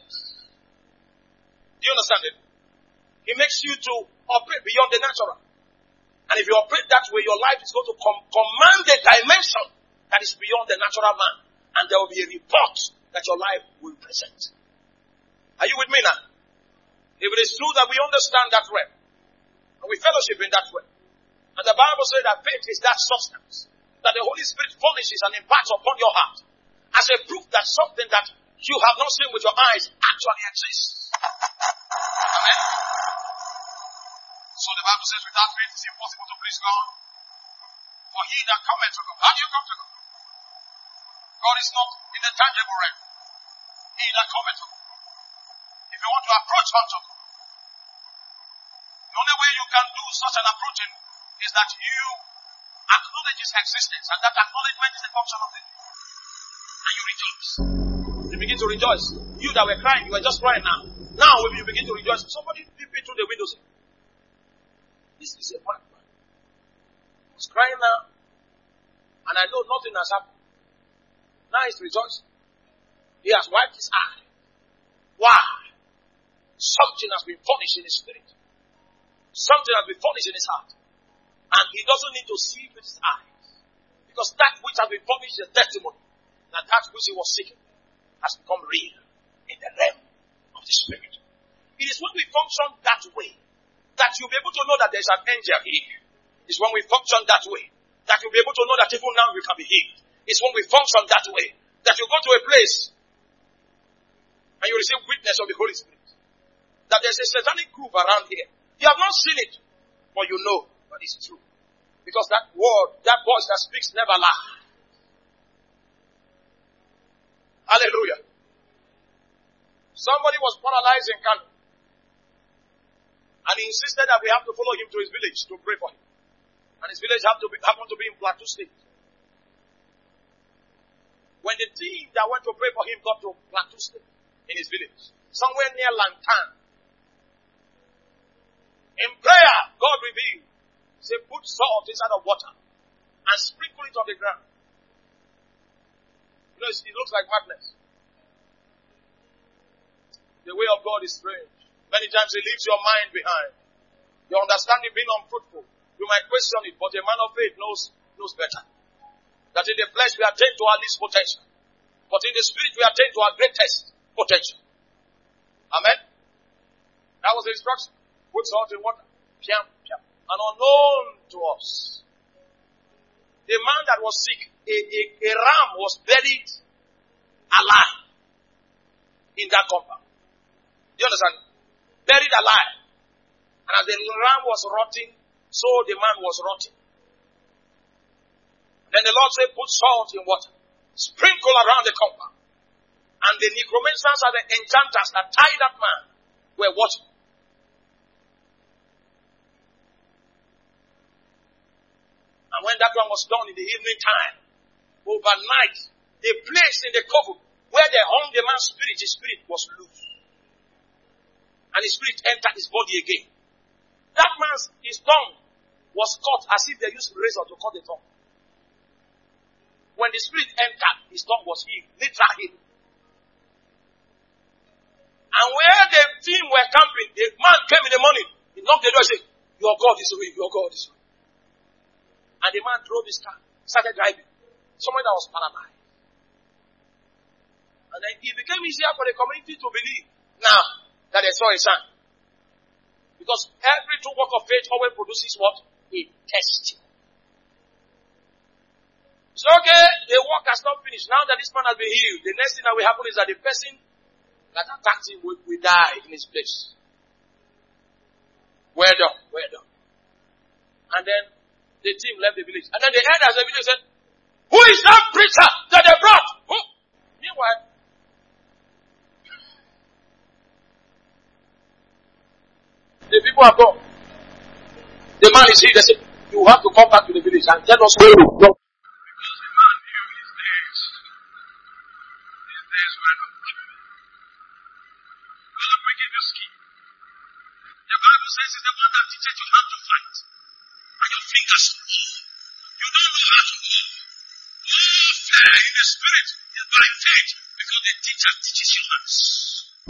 Do you understand it? It makes you to operate beyond the natural. And if you operate that way, your life is going to command a dimension that is beyond the natural man. And there will be a report that your life will present. Are you with me now? If it is true that we understand that realm, and we fellowship in that way, and the Bible says that faith is that substance that the Holy Spirit furnishes and imparts upon your heart as a proof that something that you have not seen with your eyes actually exists. Amen. So the Bible says without faith it's impossible to please God. For he that cometh to God. How do you come to God? God is not in the tangible realm. He that cometh to God. If you want to approach unto God, the only way you can do such an approaching is that you acknowledge His existence, and that acknowledgement is a function of it. And you rejoice. You begin to rejoice. You that were crying, you were just crying now. Now when you begin to rejoice, somebody peeping through the windows. This is a man. He's crying now, and I know nothing has happened. Now he's rejoicing. He has wiped his eye. Why? Something has been furnished in his spirit. Something has been furnished in his heart. And he doesn't need to see it with his eyes. Because that which has been furnished is a testimony that which he was seeking has become real in the realm of the spirit. It is when we function that way that you'll be able to know that there's an angel here. It's when we function that way that you'll be able to know that even now you can be healed. It's when we function that way that you go to a place and you receive witness of the Holy Spirit. That there's a satanic group around here. You have not seen it, but you know that it's true. Because that word, that voice that speaks never lies. Hallelujah. Somebody was paralyzed in Kano. And he insisted that we have to follow him to his village to pray for him. And his village happened to be in Plateau State. When the team that went to pray for him got to Plateau State, in his village, somewhere near Lantan, in prayer, God revealed, say, put salt inside of water and sprinkle it on the ground. You know, it looks like madness. The way of God is strange. Many times He leaves your mind behind. Your understanding being unfruitful. You might question it, but a man of faith knows better. That in the flesh we attain to our least potential. But in the spirit we attain to our greatest potential. Amen? That was the instruction. Put salt in water. Piam, piam. And unknown to us. the man that was sick, a ram was buried alive in that compound. Do you understand? Buried alive. And as the ram was rotting, so the man was rotting. Then the Lord said, put salt in water. Sprinkle around the compound. And the necromancers and the enchanters that tied that man were watching. And when that one was done in the evening time, overnight, the place in the coffin where they hung the man's spirit, his spirit was loose. And his spirit entered his body again. That man's, his tongue was cut as if they used razor to cut the tongue. When the spirit entered, his tongue was healed, literally. And where the team were camping, the man came in the morning, he knocked the door and said, your God is away, your God is away. And the man drove his car, started driving. Someone that was paralyzed. And then it became easier for the community to believe now that they saw a sign. Because every true work of faith always produces what? A testing. So okay, the work has not finished. Now that this man has been healed, the next thing that will happen is that the person that attacked him will die in his place. Well done, well done. And then the team left the village. And then the elders of the village said, who is that preacher that they brought? Who? Meanwhile, the people are gone. The man is here. They said, you have to come back to the village and tell us where you go. Because the man knew his days. His days were numbered. God will give you skill. The Bible says it's the one that teaches your hand to fight. And your fingers to war. You don't know how to war. Warfare in the spirit is by faith. Because the teacher teaches your hands.